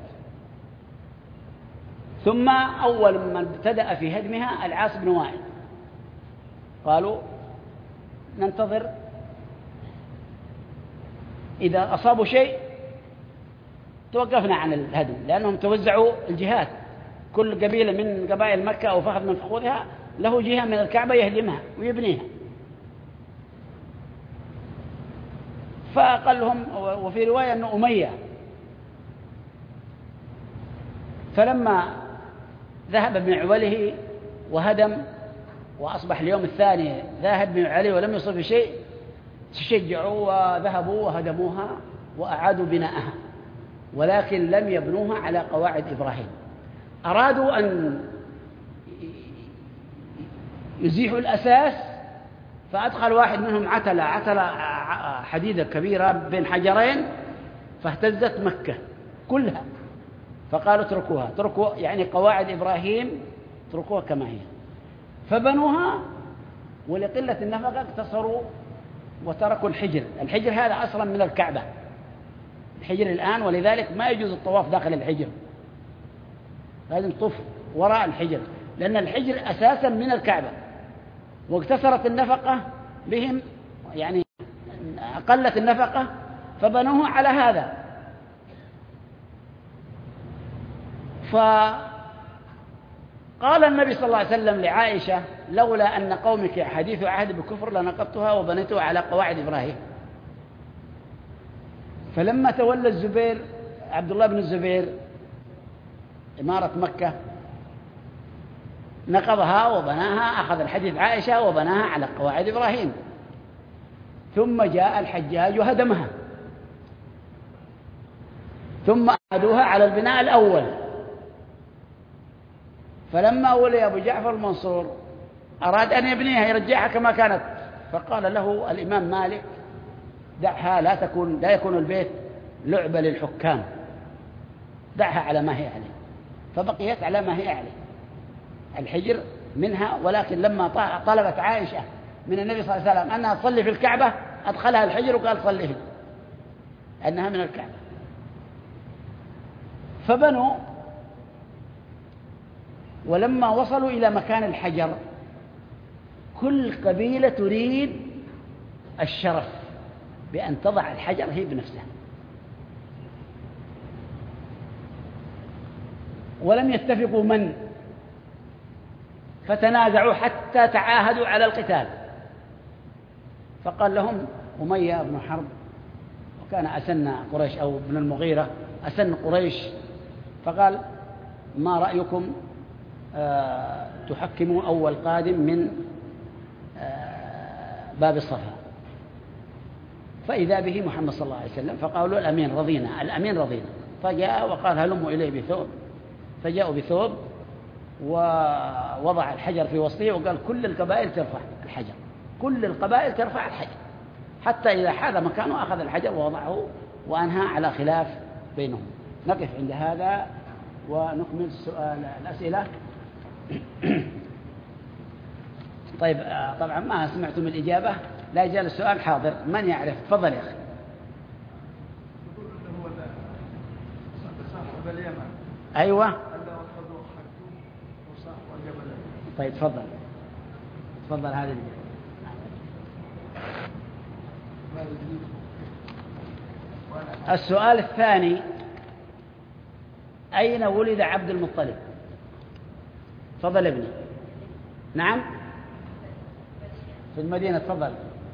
ثم أول من ابتدأ في هدمها العاص بن وائل، قالوا ننتظر إذا أصابوا شيء توقفنا عن الهدم، لأنهم توزعوا الجهات، كل قبيلة من قبائل مكة أو فخذ من فخوذها له جهة من الكعبة يهدمها ويبنيها. فقال لهم، وفي رواية أنه أمية، فلما ذهب ابن عوله وهدم وأصبح اليوم الثاني ذاهب ابن علي ولم يصب شيء، تشجعوا وذهبوا وهدموها وأعادوا بناءها، ولكن لم يبنوها على قواعد إبراهيم. أرادوا أن يزيحوا الأساس، فأدخل واحد منهم عتلة حديدة كبيرة بين حجرين فاهتزت مكة كلها، فقالوا اتركوا يعني قواعد إبراهيم اتركوها كما هي، فبنوها، ولقلة النفقة اقتصروا وتركوا الحجر. الحجر هذا أصلا من الكعبة، الحجر الآن، ولذلك ما يجوز الطواف داخل الحجر، لازم تطوف وراء الحجر، لأن الحجر أساسا من الكعبة، واقتصرت النفقة بهم، يعني قلت النفقة فبنوه على هذا. فقال النبي صلى الله عليه وسلم لعائشة: لولا أن قومك حديث عهد بكفر لنقضتها وبنيتها على قواعد إبراهيم. فلما تولى الزبير عبد الله بن الزبير إمارة مكة نقضها وبناها، أخذ الحديث عائشة وبناها على قواعد إبراهيم. ثم جاء الحجاج وهدمها، ثم أعادوها على البناء الأول. فلما ولي أبو جعفر المنصور أراد أن يبنيها يرجعها كما كانت، فقال له الإمام مالك: دعها، لا يكون البيت لعبة للحكام، دعها على ما هي عليه. فبقيت على ما هي عليه، الحجر منها. ولكن لما طلبت عائشة من النبي صلى الله عليه وسلم أنها تصلي في الكعبة أدخلها الحجر وقال صلي هنا، أنها من الكعبة. فبنوا، ولما وصلوا إلى مكان الحجر كل قبيلة تريد الشرف بأن تضع الحجر هي بنفسها، ولم يتفقوا من، فتنازعوا حتى تعاهدوا على القتال. فقال لهم أمية بن حرب، وكان أسن قريش، أو ابن المغيرة أسن قريش، فقال: ما رأيكم تحكموا أول قادم من باب الصفا؟ فإذا به محمد صلى الله عليه وسلم، فقالوا: الأمين رضينا، الأمين رضينا. فجاء وقال: هلموا إليه بثوب، فجاءوا بثوب ووضع الحجر في وسطه وقال: كل القبائل ترفع الحجر، كل القبائل ترفع الحجر، حتى إذا حاذ مكانه أخذ الحجر ووضعه وأنهى على خلاف بينهم. نقف عند هذا ونكمل الأسئلة. طيب، طبعا ما سمعتم الإجابة، لا يزال السؤال حاضر، من يعرف؟ تفضل يا أخي. أيوة. طيب تفضل هذا الإجابة. السؤال الثاني: أين ولد عبد المطلب؟ تفضل ابني. نعم، في المدينة. تفضل.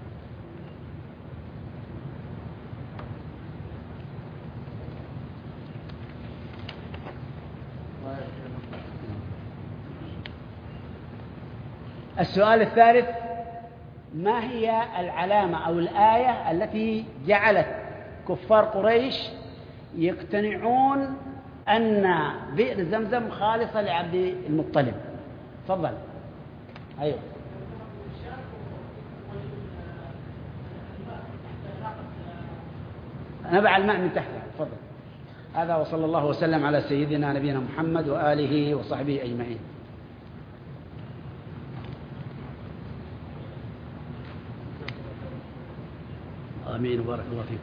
السؤال الثالث: ما هي العلامة أو الآية التي جعلت كفار قريش يقتنعون أن بئر زمزم خالصة لعبد المطلب؟ تفضل. أيوه. نبع الماء من تحتها. تفضل. هذا، وصلى الله وسلم على سيدنا نبينا محمد وآله وصحبه أجمعين. آمين وبارك الله فيكم.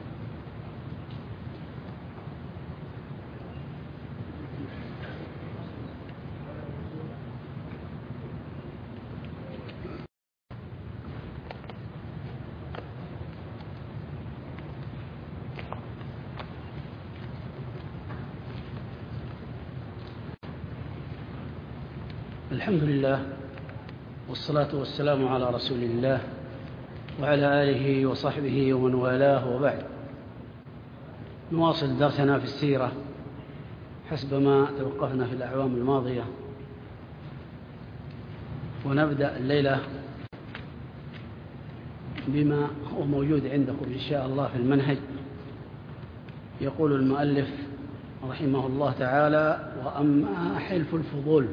الحمد لله والصلاة والسلام على رسول الله وعلى آله وصحبه ومن والاه، وبعد. نواصل درسنا في السيرة حسب ما توقفنا في الأعوام الماضية، ونبدأ الليلة بما هو موجود عندكم إن شاء الله في المنهج. يقول المؤلف رحمه الله تعالى: وأما حلف الفضول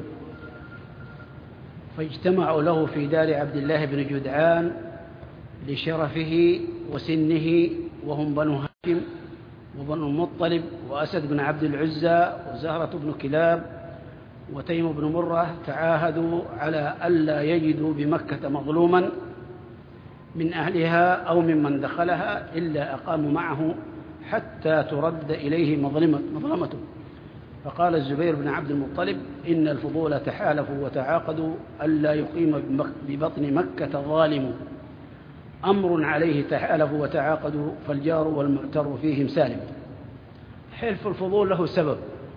فاجتمعوا له في دار عبد الله بن جدعان لشرفه وسنه، وهم بنو هاشم وبنو المطلب وأسد بن عبد العزى وزهرة بن كلاب وتيم بن مرة. تعاهدوا على ألا يجدوا بمكة مظلوما من أهلها أو ممن دخلها إلا أقاموا معه حتى ترد إليه مظلمته. فقال الزبير بن عبد المطلب: إن الفضول تحالفوا وتعاقدوا ألا يقيم ببطن مكة ظالم، أمر عليه تحالفوا وتعاقدوا، فالجار والمعتر فيهم سالم. حلف الفضول له سبب،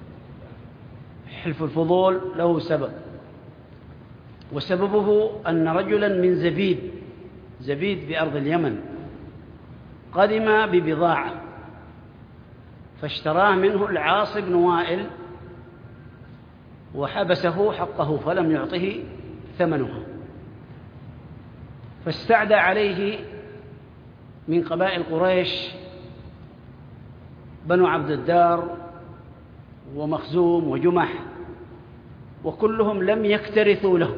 حلف الفضول له سبب، وسببه أن رجلا من زبيد بأرض اليمن قدم ببضاعة، فاشتراه منه العاص بن وائل وحبسه حقه فلم يعطه ثمنها، فاستعدى عليه من قبائل قريش بنو عبد الدار ومخزوم وجمح، وكلهم لم يكترثوا له،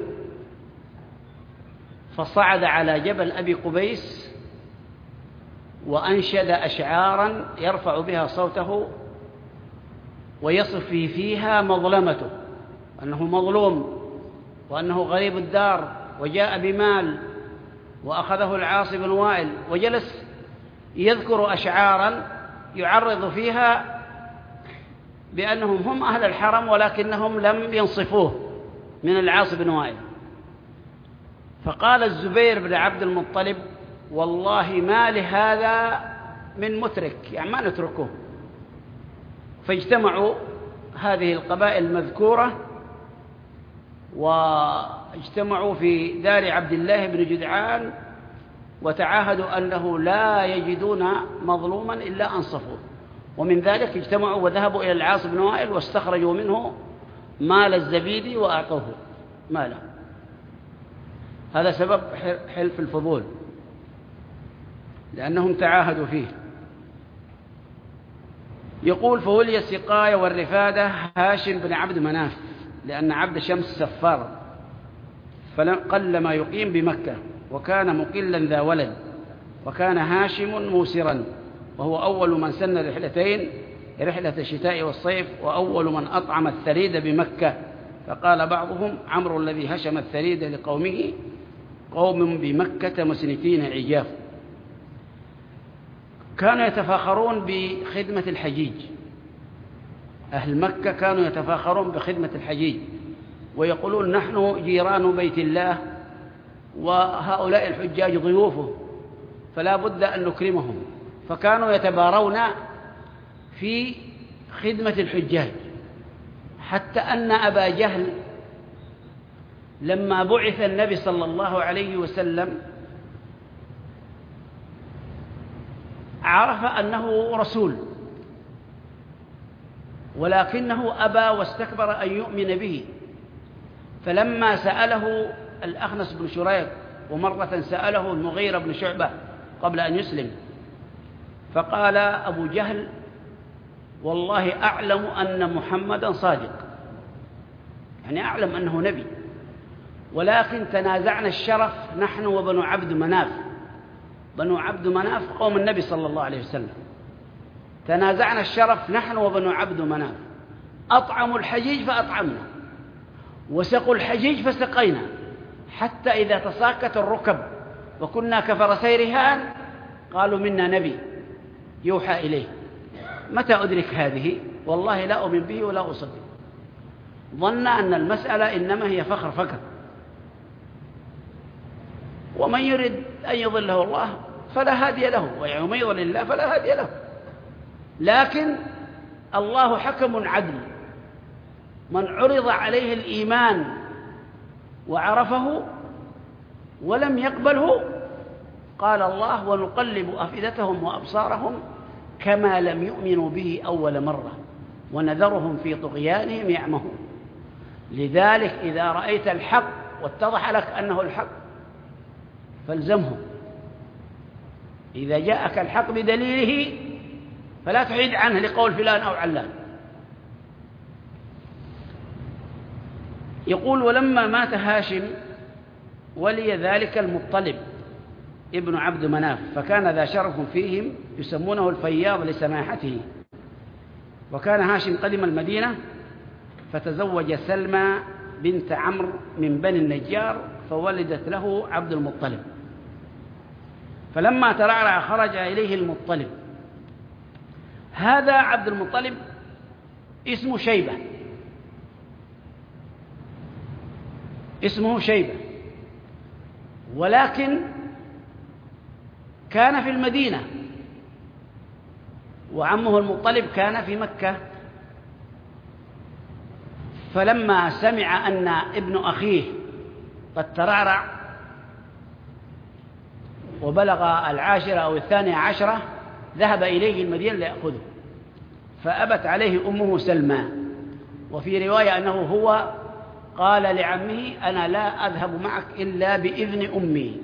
فصعد على جبل أبي قبيس وأنشد أشعارا يرفع بها صوته ويصف فيها مظلمته، أنه مظلوم وأنه غريب الدار وجاء بمال وأخذه العاص بن وائل، وجلس يذكر أشعارا يعرض فيها بأنهم هم أهل الحرم ولكنهم لم ينصفوه من العاص بن وائل. فقال الزبير بن عبد المطلب: والله ما لهذا من مترك، يعني ما نتركه. فاجتمعوا هذه القبائل المذكورة واجتمعوا في دار عبد الله بن جدعان، وتعاهدوا أنه لا يجدون مظلوما إلا أنصفوه. ومن ذلك اجتمعوا وذهبوا إلى العاص بن وائل واستخرجوا منه مال الزبيد وأعطوه ماله. هذا سبب حلف الفضول، لأنهم تعاهدوا فيه. يقول: فولي السقاية والرفادة هاشم بن عبد مناف، لأن عبد شمس سفار، فقل ما يقيم بمكة، وكان مقلا ذا ولد، وكان هاشم موسرا، وهو أول من سن رحلتين، رحلة الشتاء والصيف، وأول من أطعم الثريد بمكة. فقال بعضهم: عمرو الذي هشم الثريد لقومه، قوم بمكة مسنتين عجاف. كانوا يتفاخرون بخدمة الحجيج، أهل مكة كانوا يتفاخرون بخدمة الحجيج، ويقولون: نحن جيران بيت الله، وهؤلاء الحجاج ضيوفه، فلا بد أن نكرمهم. فكانوا يتبارون في خدمة الحجاج، حتى أن أبا جهل لما بعث النبي صلى الله عليه وسلم عرف أنه رسول، ولكنه أبى واستكبر أن يؤمن به. فلما سأله الأخنس بن شريق، ومرة سأله المغيرة بن شعبة قبل أن يسلم، فقال أبو جهل: والله أعلم أن محمدا صادق، يعني أعلم أنه نبي، ولكن تنازعنا الشرف نحن وبنو عبد مناف. بنو عبد مناف قوم النبي صلى الله عليه وسلم، تنازعنا الشرف نحن وبنو عبد مناف. أطعموا الحجيج فأطعمنا، وسقوا الحجيج فسقينا، حتى إذا تساقط الركب وكنا كفرسي رهان قالوا منا نبي يوحى إليه. متى أدرك هذه؟ والله لا أؤمن به ولا أصدق. ظن أن المسألة إنما هي فخر فقط، ومن يرد أن يضله الله فلا هادي له، ومن يضلل الله فلا هادي له. لكن الله حكم عدل، من عرض عليه الإيمان وعرفه ولم يقبله قال الله ونقلب أفئدتهم وأبصارهم كما لم يؤمنوا به أول مرة ونذرهم في طغيانهم يعمهون. لذلك إذا رأيت الحق واتضح لك أنه الحق فالزمه. إذا جاءك الحق بدليله فلا تحيد عنه لقول فلان أو علان. يقول ولما مات هاشم ولي ذلك المطلب ابن عبد مناف، فكان ذا شرف فيهم يسمونه الفياض لسماحته. وكان هاشم قدم المدينة فتزوج سلمى بنت عمرو من بني النجار، فولدت له عبد المطلب. فلما ترعرع خرج إليه المطلب. هذا عبد المطلب اسمه شيبة، اسمه شيبة، ولكن كان في المدينة وعمه المطلب كان في مكة. فلما سمع أن ابن أخيه قد ترعرع وبلغ 10 أو 12 ذهب إليه المدينة ليأخذه، فأبت عليه أمه سلمى. وفي رواية أنه هو قال لعمه أنا لا أذهب معك إلا بإذن أمي.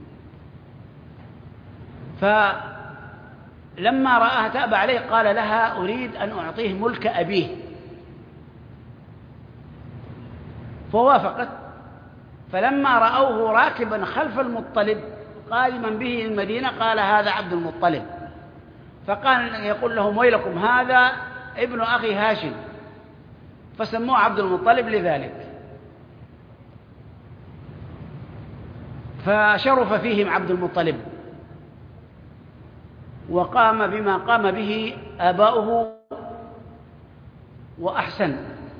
فلما رآها تأبى عليه قال لها أريد أن أعطيه ملك أبيه، فوافقت. فلما رأوه راكبا خلف المطلب قادما به المدينة قال هذا عبد المطلب، فقال يقول لهم ويلكم هذا ابن أخي هاشم، فسموه عبد المطلب لذلك. فشرف فيهم عبد المطلب وقام بما قام به آباؤه وأحسن.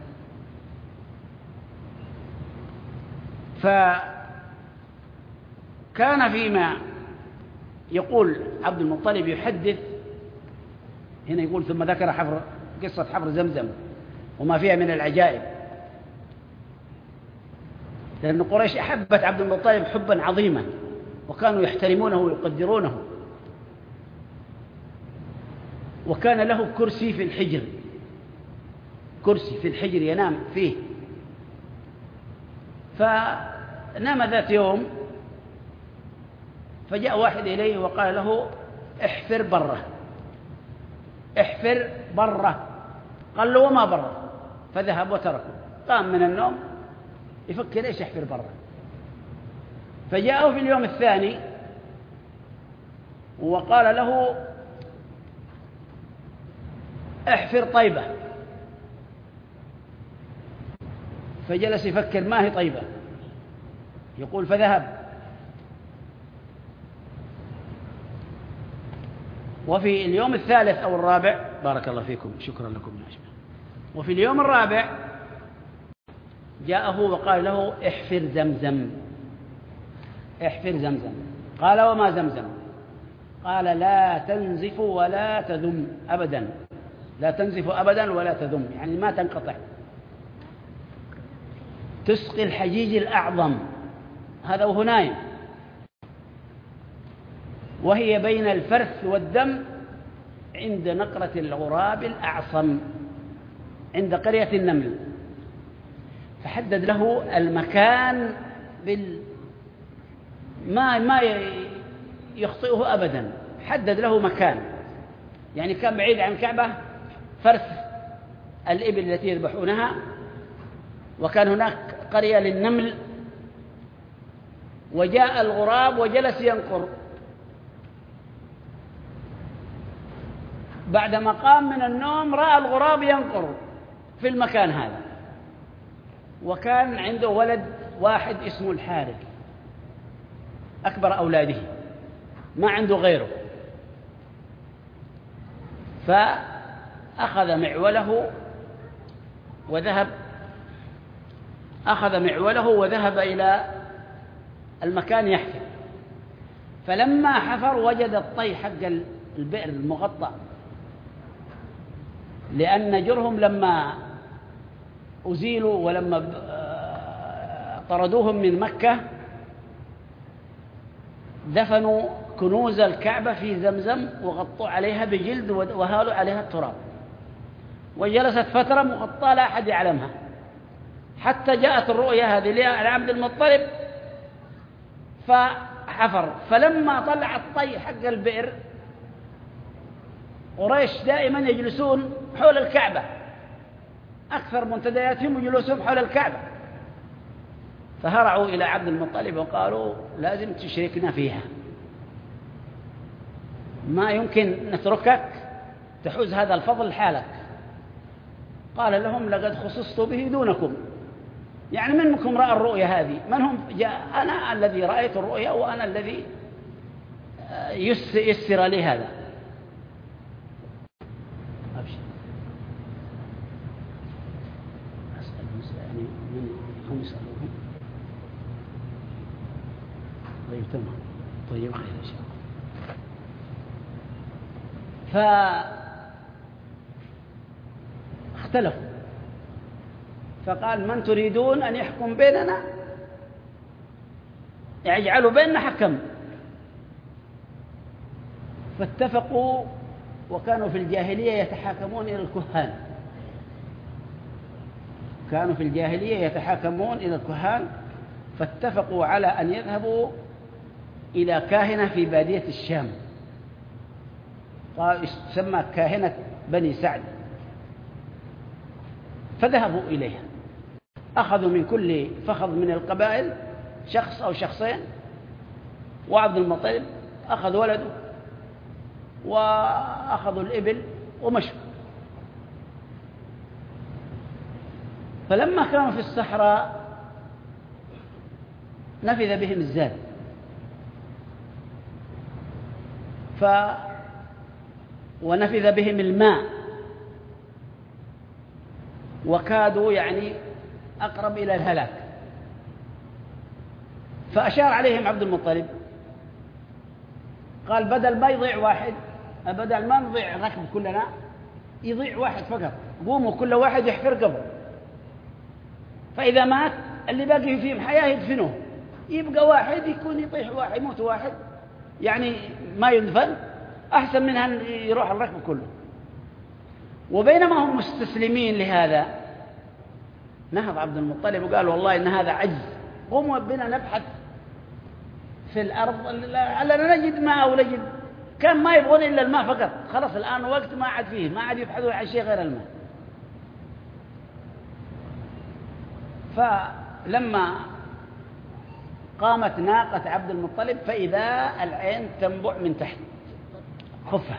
فكان فيما يقول عبد المطلب يحدث هنا، يقول ثم ذكر قصة حفر زمزم وما فيها من العجائب، لأن قريش أحبت عبد المطلب حبا عظيما وكانوا يحترمونه ويقدرونه. وكان له كرسي في الحجر، كرسي في الحجر ينام فيه. فنام ذات يوم فجاء واحد إليه وقال له احفر بره، احفر بره. قال له وما بره؟ فذهب وتركه. قام من النوم يفكر ايش يحفر بره. فجاءه في اليوم الثاني وقال له احفر طيبة. فجلس يفكر ما هي طيبة، يقول فذهب. وفي اليوم الثالث أو الرابع بارك الله فيكم شكرا لكم يا جماعة. وفي اليوم الرابع جاءه وقال له احفر زمزم، احفر زمزم. قال وما زمزم؟ قال لا تنزف ولا تذم أبدا، لا تنزف أبدا ولا تذم، يعني ما تنقطع، تسقي الحجيج الأعظم. هذا وهو نايم، وهي بين الفرث والدم عند نقرة الغراب الأعصم عند قرية النمل. فحدد له المكان ما يخطئه أبدا، حدد له مكان، يعني كان بعيد عن الكعبة فرث الإبل التي يذبحونها، وكان هناك قرية للنمل، وجاء الغراب وجلس ينقر. بعدما قام من النوم رأى الغراب ينقر في المكان هذا. وكان عنده ولد واحد اسمه الحارث، أكبر أولاده، ما عنده غيره. فأخذ معوله وذهب إلى المكان يحفر. فلما حفر وجد الطي حق البئر المغطى، لأن جرهم لما أزيلوا ولما طردوهم من مكة دفنوا كنوز الكعبة في زمزم وغطوا عليها بجلد وهالوا عليها التراب، وجلست فترة مغطاة لا أحد يعلمها، حتى جاءت الرؤيا هذه لعبد المطلب فحفر. فلما طلع الطي حق البئر قريش دائما يجلسون حول الكعبة، أكثر منتدياتهم يجلسون حول الكعبة، فهرعوا إلى عبد المطلب وقالوا لازم تشركنا فيها، ما يمكن نتركك تحوز هذا الفضل حالك. قال لهم لقد خصصت به دونكم، يعني من منكم رأى الرؤيا هذه؟ من هم؟ أنا الذي رأيت الرؤيا وأنا الذي يسر لي هذا. أبشر. أسأل يعني من هم يسألونهم. طيب تمام، طيب خير إن شاء الله. فاختلفوا، فقال من تريدون أن يحكم بيننا؟ يجعلوا بيننا حكم. فاتفقوا، وكانوا في الجاهلية يتحاكمون إلى الكهان، كانوا في الجاهلية يتحاكمون إلى الكهان، فاتفقوا على أن يذهبوا إلى كاهنة في بادية الشام، تسمى كاهنة بني سعد. فذهبوا إليها، أخذوا من كل فخذ من القبائل شخص أو شخصين، وعبد المطلب أخذ ولده وأخذوا الإبل ومشوا. فلما كانوا في الصحراء نفذ بهم الزاد، ونفذ بهم الماء، وكادوا يعني أقرب إلى الهلاك. فأشار عليهم عبد المطلب قال بدل ما يضيع واحد، بدل ما نضيع الركب كلنا يضيع واحد فقط، قوموا كل واحد يحفر قبر، فإذا مات اللي باقي فيهم حياة يدفنوه، يبقى واحد يكون يطيح واحد يموت واحد، يعني ما يدفن أحسن من أن يروح الركب كله. وبينما هم مستسلمين لهذا نهض عبد المطلب وقال والله إن هذا عجز، قوموا بنا نبحث في الأرض على نجد ماء أو نجد. كان ما يبغون إلا الماء فقط، خلاص الآن وقت ما عاد فيه، ما عاد يبحثوا عن شيء غير الماء. فلما قامت ناقة عبد المطلب فإذا العين تنبع من تحت خفها،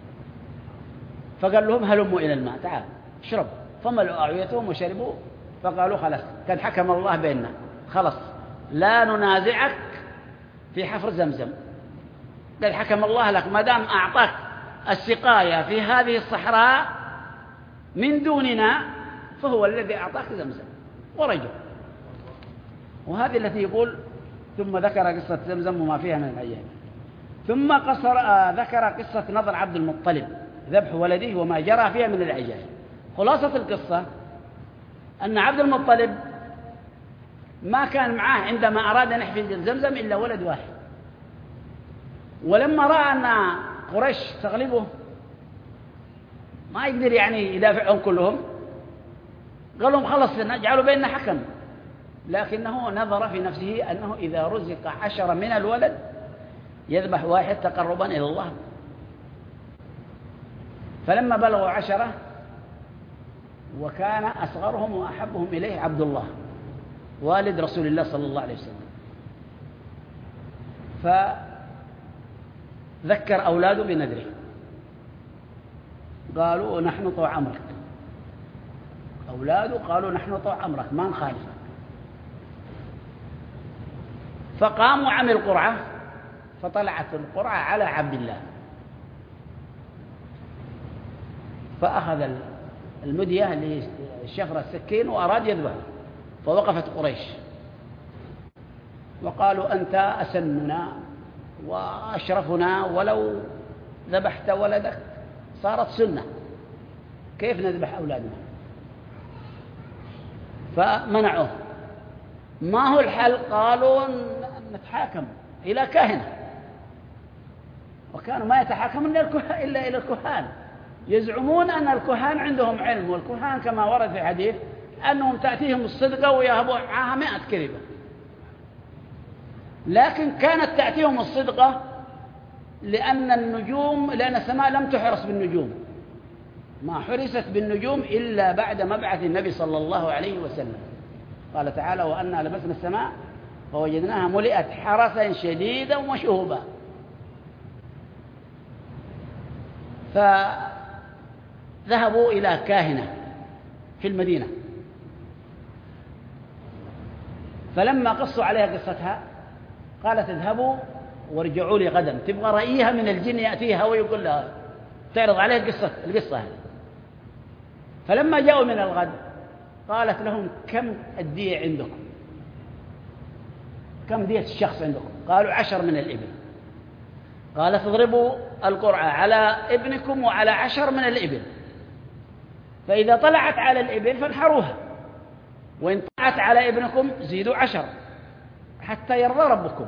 فقال لهم هلموا إلى الماء، تعال اشربوا. فملوا أعويتهم وشربوا، فقالوا خلاص قد حكم الله بيننا، خلاص لا ننازعك في حفر زمزم، قد حكم الله لك، ما دام أعطاك السقاية في هذه الصحراء من دوننا فهو الذي أعطاك زمزم. ورجع. وهذه التي يقول ثم ذكر قصة زمزم وما فيها من العجائب. ثم ذكر قصة نضر عبد المطلب ذبح ولده وما جرى فيها من العجائب. خلاصة القصة أن عبد المطلب ما كان معاه عندما أراد أن يحفر زمزم إلا ولد واحد، ولما رأى أن قريش تغلبه ما يقدر يعني يدافعهم كلهم، قال لهم خلص نجعلوا بيننا حكم، لكنه نظر في نفسه أنه إذا رزق 10 من الولد يذبح واحد تقربا إلى الله. فلما بلغوا 10 وكان أصغرهم وأحبهم إليه عبد الله والد رسول الله صلى الله عليه وسلم، فذكر أولاده بنذره، قالوا نحن طوع أمرك، أولاده قالوا نحن طوع أمرك ما نخالفك. فقام وعمل قرعة، فطلعت القرعة على عبد الله، فأخذ المدية اللي الشفرة السكين وأراد يذبح، فوقفت قريش وقالوا أنت أسننا وأشرفنا، ولو ذبحت ولدك صارت سنة، كيف نذبح أولادنا؟ فمنعوه. ما هو الحل؟ قالوا نتحاكم إلى كاهنة، وكانوا ما يتحاكمون إلا إلى الكهان. يزعمون أن الكهان عندهم علم، والكهان كما ورد في الحديث أنهم تأتيهم الصدقة ويهبون معها 100 كذبة، لكن كانت تأتيهم الصدقة لأن السماء لم تحرس بالنجوم، ما حرست بالنجوم إلا بعد مبعث النبي صلى الله عليه وسلم. قال تعالى: وأنا لمسنا السماء فوجدناها ملئت حرسا شديدا وشهبا. فذهبوا إلى كاهنة في المدينة، فلما قصوا عليها قصتها قالت: اذهبوا وارجعوا لي غدا. تبغى رأيها من الجن يأتيها ويقول لها، تعرض عليها القصة هذه. فلما جاءوا من الغد قالت لهم: كم الدية عندكم؟ كم دية الشخص عندكم؟ قالوا: 10 من الإبل. قالت: اضربوا القرعة على ابنكم وعلى 10 من الإبل، فإذا طلعت على الإبل فانحروها، وإن طلعت على ابنكم زيدوا 10 حتى يرضى ربكم.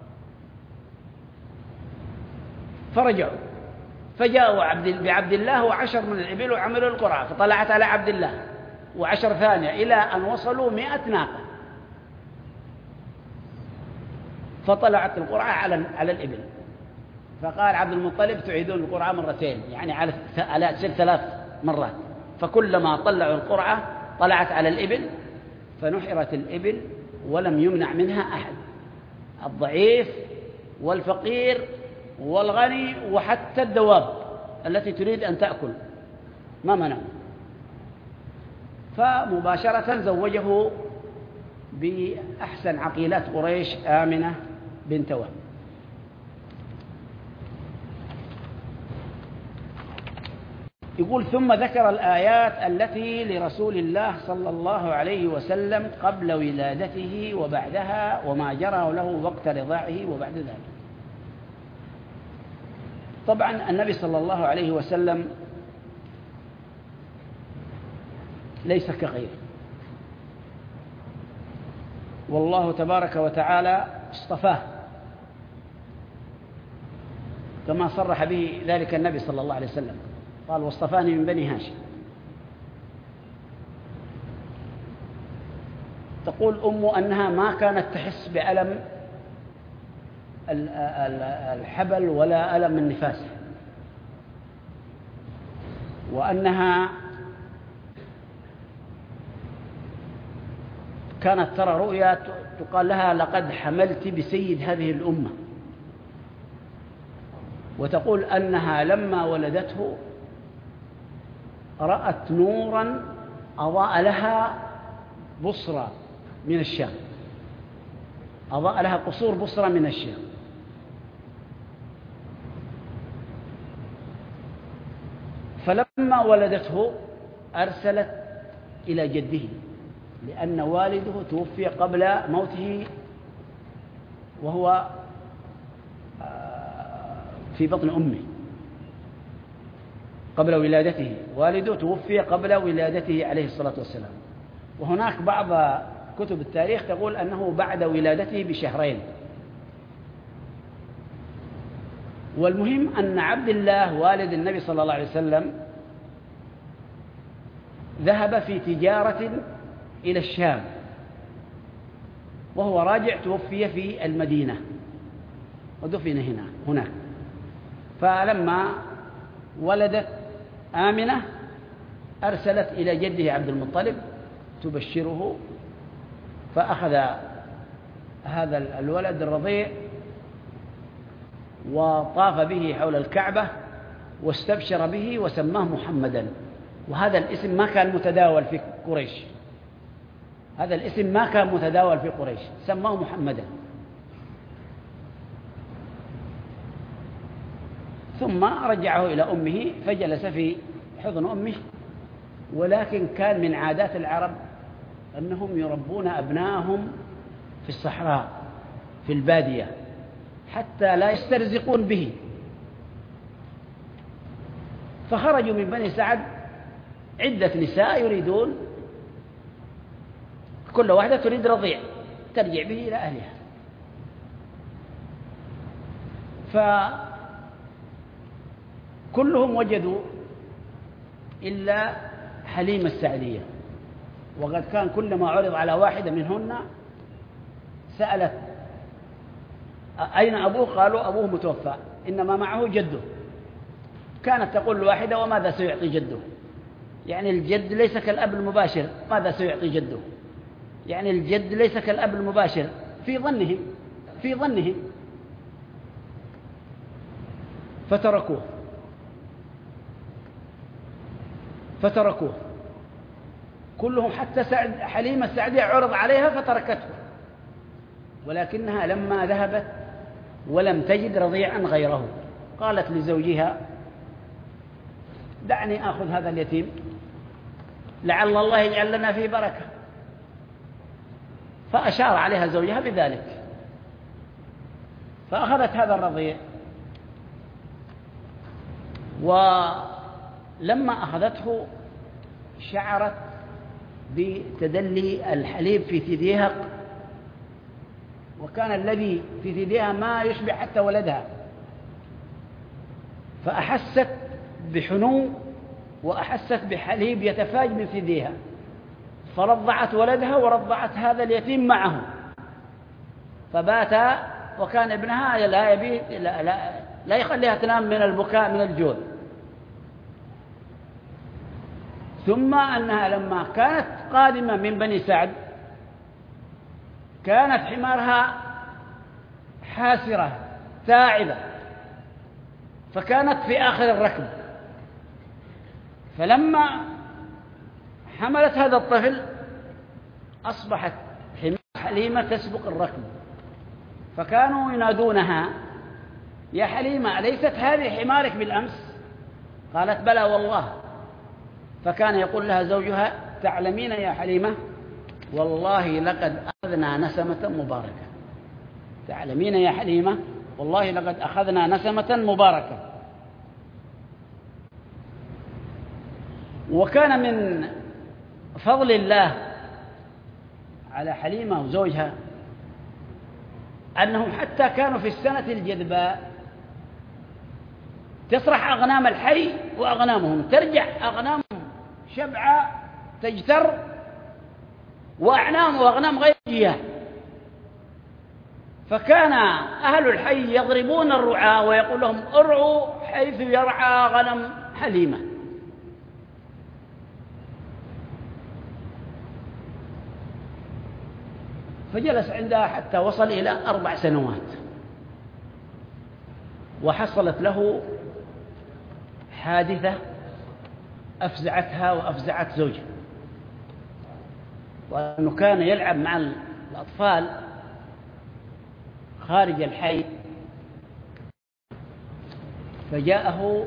فرجعوا فجاءوا بعبد الله و10 من الإبل وعملوا القرعة، فطلعت على عبد الله و10 ثانية إلى أن وصلوا 100 ناقة، فطلعت القرعة على الإبل. فقال عبد المطلب: تعيدون القرعة مرتين، يعني على تصير 3 مرات. فكلما طلعوا القرعة طلعت على الإبل، فنحرت الإبل ولم يمنع منها أحد، الضعيف والفقير والغني وحتى الدواب التي تريد أن تأكل ما منعوا. فمباشرة زوجه بأحسن عقيلات قريش آمنة بنت وهب. يقول: ثم ذكر الآيات التي لرسول الله صلى الله عليه وسلم قبل ولادته وبعدها، وما جرى له وقت رضاعه وبعد ذلك. طبعا النبي صلى الله عليه وسلم ليس كغيره، والله تبارك وتعالى اصطفاه كما صرح به ذلك النبي صلى الله عليه وسلم، قال: واصطفاني من بني هاشم. تقول أمه أنها ما كانت تحس بألم الحبل ولا ألم النفاس، وأنها كانت ترى رؤيا تقال لها: لقد حملت بسيد هذه الأمة. وتقول أنها لما ولدته رأت نورا أضاء لها بصرى من الشام، أضاء لها قصور بصرى من الشام. فلما ولدته أرسلت إلى جده، لأن والده توفي قبل موته وهو في بطن أمه، قبل ولادته. والده توفي قبل ولادته عليه الصلاة والسلام. وهناك بعض كتب التاريخ تقول أنه بعد ولادته بشهرين. والمهم أن عبد الله والد النبي صلى الله عليه وسلم ذهب في تجارة إلى الشام، وهو راجع توفي في المدينة ودفن هناك. فلما ولدت آمنة أرسلت إلى جده عبد المطلب تبشره، فأخذ هذا الولد الرضيع وطاف به حول الكعبة واستبشر به وسماه محمدا. وهذا الاسم ما كان متداول في قريش، هذا الاسم ما كان متداول في قريش، سماه محمدا. ثم رجعه إلى أمه فجلس في حضن أمه، ولكن كان من عادات العرب أنهم يربون أبنائهم في الصحراء في البادية حتى لا يسترزقون به. فخرجوا من بني سعد عدة نساء يريدون، كل واحدة تريد رضيع ترجع به إلى أهلها. فكلهم وجدوا إلا حليمة السعدية، وقد كان كلما عرض على واحدة منهن سألت أين أبوه؟ قالوا أبوه متوفى، إنما معه جده. كانت تقول الواحدة وماذا سيعطي جده؟ يعني الجد ليس كالأب المباشر، ماذا سيعطي جده؟ يعني الجد ليس كالأب المباشر في ظنهم فتركوه كلهم، حتى حليمة السعدية عرض عليها فتركته، ولكنها لما ذهبت ولم تجد رضيعا غيره قالت لزوجها دعني آخذ هذا اليتيم لعل الله يجعل لنا فيه بركة. فأشار عليها زوجها بذلك، فأخذت هذا الرضيع، ولما أخذته شعرت بتدلي الحليب في ثديها، وكان الذي في ثديها ما يشبع حتى ولدها، فأحست بحنو وأحست بحليب يتفاج من ثديها، فرضعت ولدها ورضعت هذا اليتيم معه، فبات، وكان ابنها لا يخليها تنام من البكاء من الجوع. ثم أنها لما كانت قادمة من بني سعد كانت حمارها حاسرة تاعبة، فكانت في آخر الركب، فلما حملت هذا الطفل أصبحت حليمة تسبق الركب، فكانوا ينادونها يا حليمة أليست هذه حمارك بالأمس؟ قالت بلى والله. فكان يقول لها زوجها تعلمين يا حليمة والله لقد أخذنا نسمة مباركة، تعلمين يا حليمة والله لقد أخذنا نسمة مباركة. وكان من فضل الله على حليمة وزوجها أنهم حتى كانوا في السنة الجذباء تسرح أغنام الحي وأغنامهم، ترجع أغنامهم شبعة تجتر، وأغنام غير جياه. فكان أهل الحي يضربون الرعاة ويقول لهم ارعوا حيث يرعى غنم حليمة. فجلس عندها حتى وصل إلى 4 سنوات، وحصلت له حادثة أفزعتها وأفزعت زوجها، وأنه كان يلعب مع الأطفال خارج الحي، فجاءه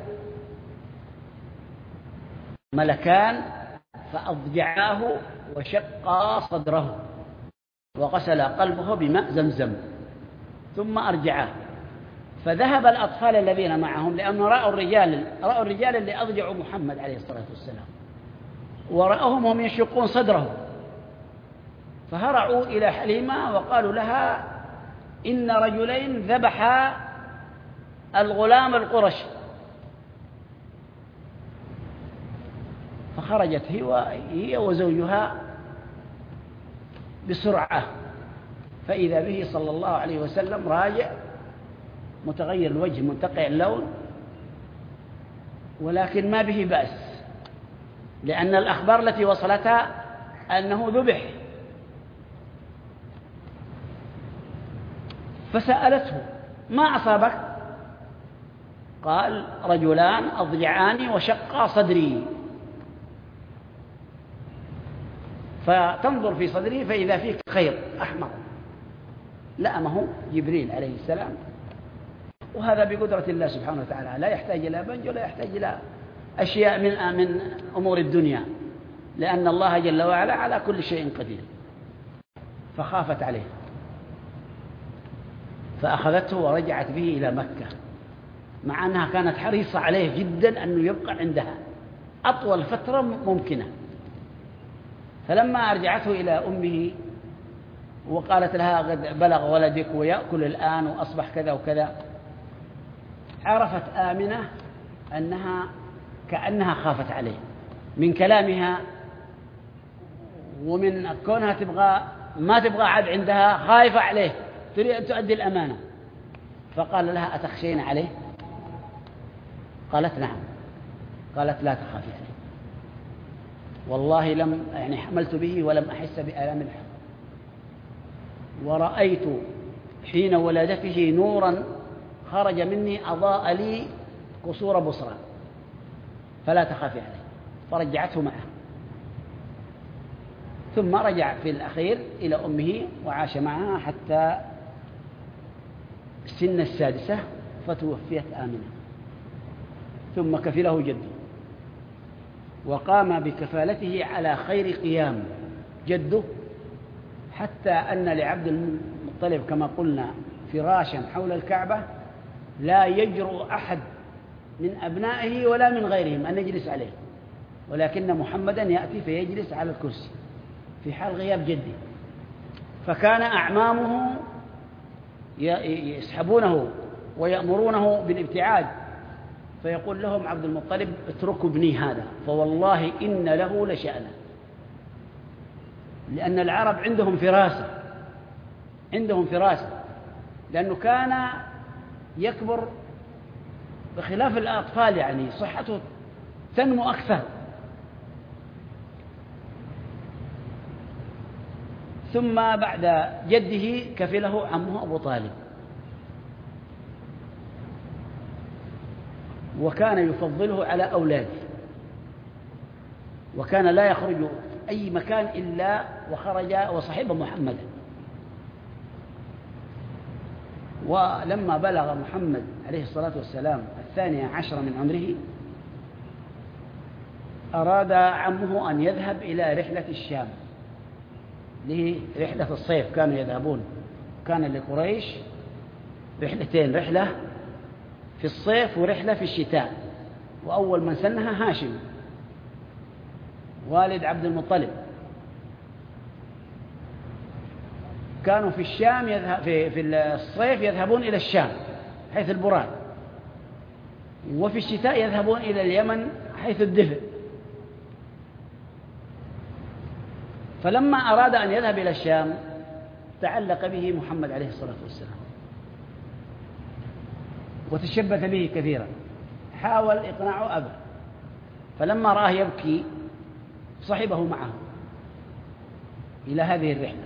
ملكان فأضجعاه وشقا صدره وغسل قلبه بماء زمزم ثم أرجعاه. فذهب الأطفال الذين معهم، لأنه رأوا الرجال اللي أضجعوا محمد عليه الصلاة والسلام، ورأوهم هم يشقون صدره، فهرعوا إلى حليمة وقالوا لها إن رجلين ذبحا الغلام القرشي. فخرجت هي وزوجها بسرعة، فإذا به صلى الله عليه وسلم راجع متغير الوجه منتقع اللون، ولكن ما به بأس، لأن الأخبار التي وصلتها أنه ذبح. فسألته ما أصابك؟ قال رجلان أضجعاني وشقا صدري. فتنظر في صدره فإذا فيه خير أحمر، لأمه جبريل عليه السلام، وهذا بقدرة الله سبحانه وتعالى، لا يحتاج إلى بنج ولا يحتاج إلى أشياء من أمور الدنيا، لأن الله جل وعلا على كل شيء قدير. فخافت عليه فأخذته ورجعت به إلى مكة، مع أنها كانت حريصة عليه جدا أنه يبقى عندها أطول فترة ممكنة. فلما أرجعته إلى أمه وقالت لها قد بلغ ولدك ويأكل الآن وأصبح كذا وكذا، عرفت آمنة أنها كأنها خافت عليه من كلامها ومن كونها ما تبغى عاد عندها، خايفة عليه، تريد أن تؤدي الأمانة. فقال لها أتخشين عليه؟ قالت نعم. قالت لا تخافي عليه، والله لم حملت به ولم أحس بآلام الحمل، ورأيت حين ولادته نورا خرج مني أضاء لي قصور بصرى، فلا تخافي عليه. فرجعته معه، ثم رجع في الأخير إلى أمه وعاش معها حتى سن السادسة فتوفيت آمنة. ثم كفله جده وقام بكفالته على خير قيام جده، حتى أن لعبد المطلب كما قلنا فراشا حول الكعبة لا يجرؤ أحد من أبنائه ولا من غيرهم أن يجلس عليه، ولكن محمدا يأتي فيجلس على الكرسي في حال غياب جده. فكان أعمامه يسحبونه ويأمرونه بالابتعاد، فيقول لهم عبد المطلب اتركوا ابني هذا فوالله إن له لشأنا. لأن العرب عندهم فراسة، لأنه كان يكبر بخلاف الأطفال، صحته تنمو أكثر. ثم بعد جده كفله عمه أبو طالب، وكان يفضله على أولاده، وكان لا يخرج أي مكان إلا وخرج وصحب محمدا. ولما بلغ محمد عليه الصلاة والسلام 12 من عمره أراد عمه أن يذهب إلى رحلة الشام، لرحلة الصيف كانوا يذهبون. كان لقريش رحلتين، رحلة في الصيف ورحلة في الشتاء، وأول من سنها هاشم والد عبد المطلب. كانوا في الشام في الصيف يذهبون إلى الشام حيث البراد، وفي الشتاء يذهبون إلى اليمن حيث الدفء. فلما أراد أن يذهب إلى الشام تعلق به محمد عليه الصلاة والسلام وتشبث به كثيرا، حاول إقناعه أبا. فلما رآه يبكي صحبه معه إلى هذه الرحلة،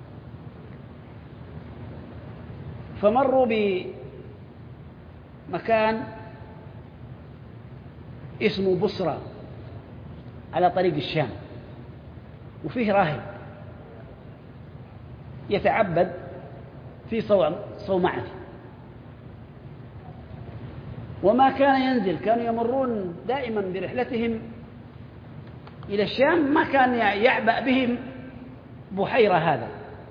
فمروا بمكان اسمه بصرى على طريق الشام، وفيه راهب يتعبد في صومعته، وما كان ينزل. كانوا يمرون دائما برحلتهم إلى الشام، ما كان يعبأ بهم بحيرة هذا،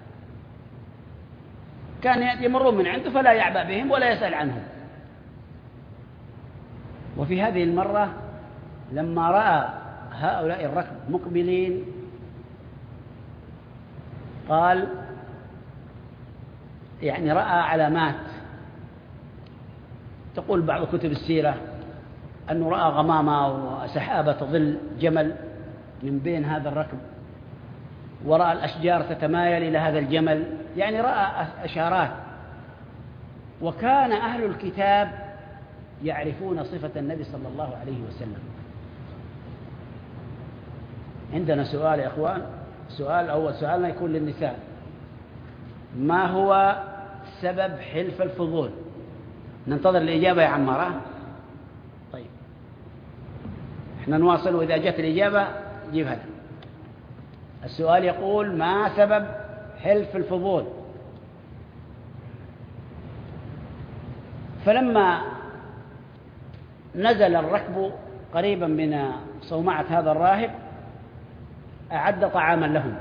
كان يمرون من عنده فلا يعبأ بهم ولا يسأل عنهم. وفي هذه المرة لما رأى هؤلاء الركب مقبلين قال رأى علامات، تقول بعض كتب السيرة أنه رأى غمامة وسحابة تظل جمل من بين هذا الركب، ورأى الأشجار تتمايل إلى هذا الجمل، رأى أشارات. وكان أهل الكتاب يعرفون صفة النبي صلى الله عليه وسلم. عندنا سؤال يا أخوان، أول سؤال ما يكون للنساء: ما هو سبب حلف الفضول؟ ننتظر الإجابة يا عمارة. طيب احنا نواصل، وإذا جت الإجابة جيب هذا. السؤال يقول: ما سبب حلف الفضول؟ فلما نزل الركب قريبا من صومعة هذا الراهب أعد طعاما لهم،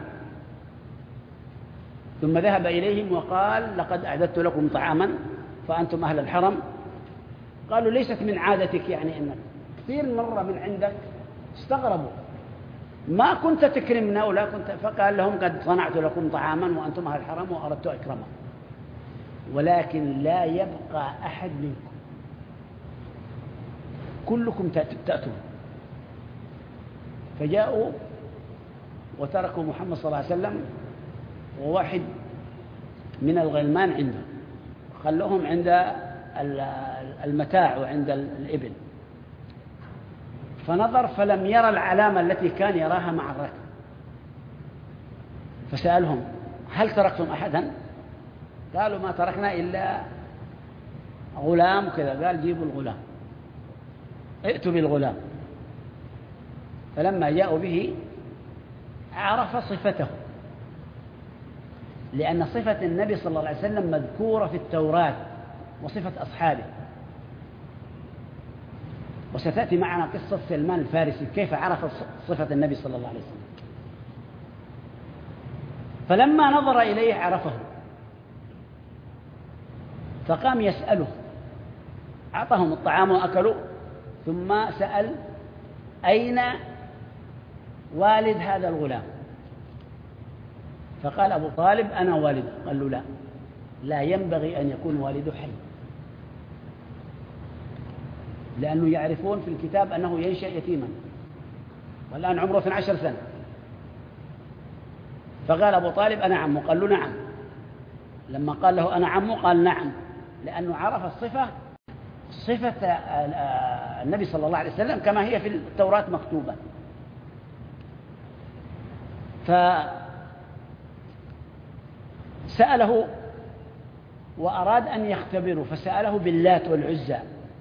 ثم ذهب إليهم وقال: لقد أعددت لكم طعاما فأنتم أهل الحرم. قالوا: ليست من عادتك، يعني إنك كثير مرة من عندك. استغربوا: ما كنت تكرمنا ولا كنت. فقال لهم: قد صنعت لكم طعاما وأنتم أهل الحرم وأردت أكرمكم، ولكن لا يبقى أحد منكم، كلكم تأتون. فجاءوا وتركوا محمد صلى الله عليه وسلم وواحد من الغلمان عنده، خلوهم عند المتاع وعند الإبل. فنظر فلم يرى العلامة التي كان يراها مع الركب، فسألهم: هل تركتم أحدا؟ قالوا: ما تركنا إلا غلام كذا. قال: جيبوا الغلام، ائتوا بالغلام. فلما جاءوا به عرف صفته، لأن صفة النبي صلى الله عليه وسلم مذكورة في التوراة وصفة أصحابه. وستأتي معنا قصة سلمان الفارسي كيف عرف صفة النبي صلى الله عليه وسلم. فلما نظر إليه عرفه، فقام يسأله، أعطاهم الطعام وأكلوا، ثم سأل: أين والد هذا الغلام؟ فقال أبو طالب: أنا والده. قال له: لا، لا ينبغي أن يكون والده حي، لأنه يعرفون في الكتاب أنه ينشأ يتيما، والآن عمره 12 سنة. فقال أبو طالب: أنا عمه. قال له: نعم. لما قال له: أنا عمه، قال: نعم، لأنه عرف صفة النبي صلى الله عليه وسلم كما هي في التوراة مكتوبة. فسأله وأراد أن يختبره، فسأله باللات والعزى،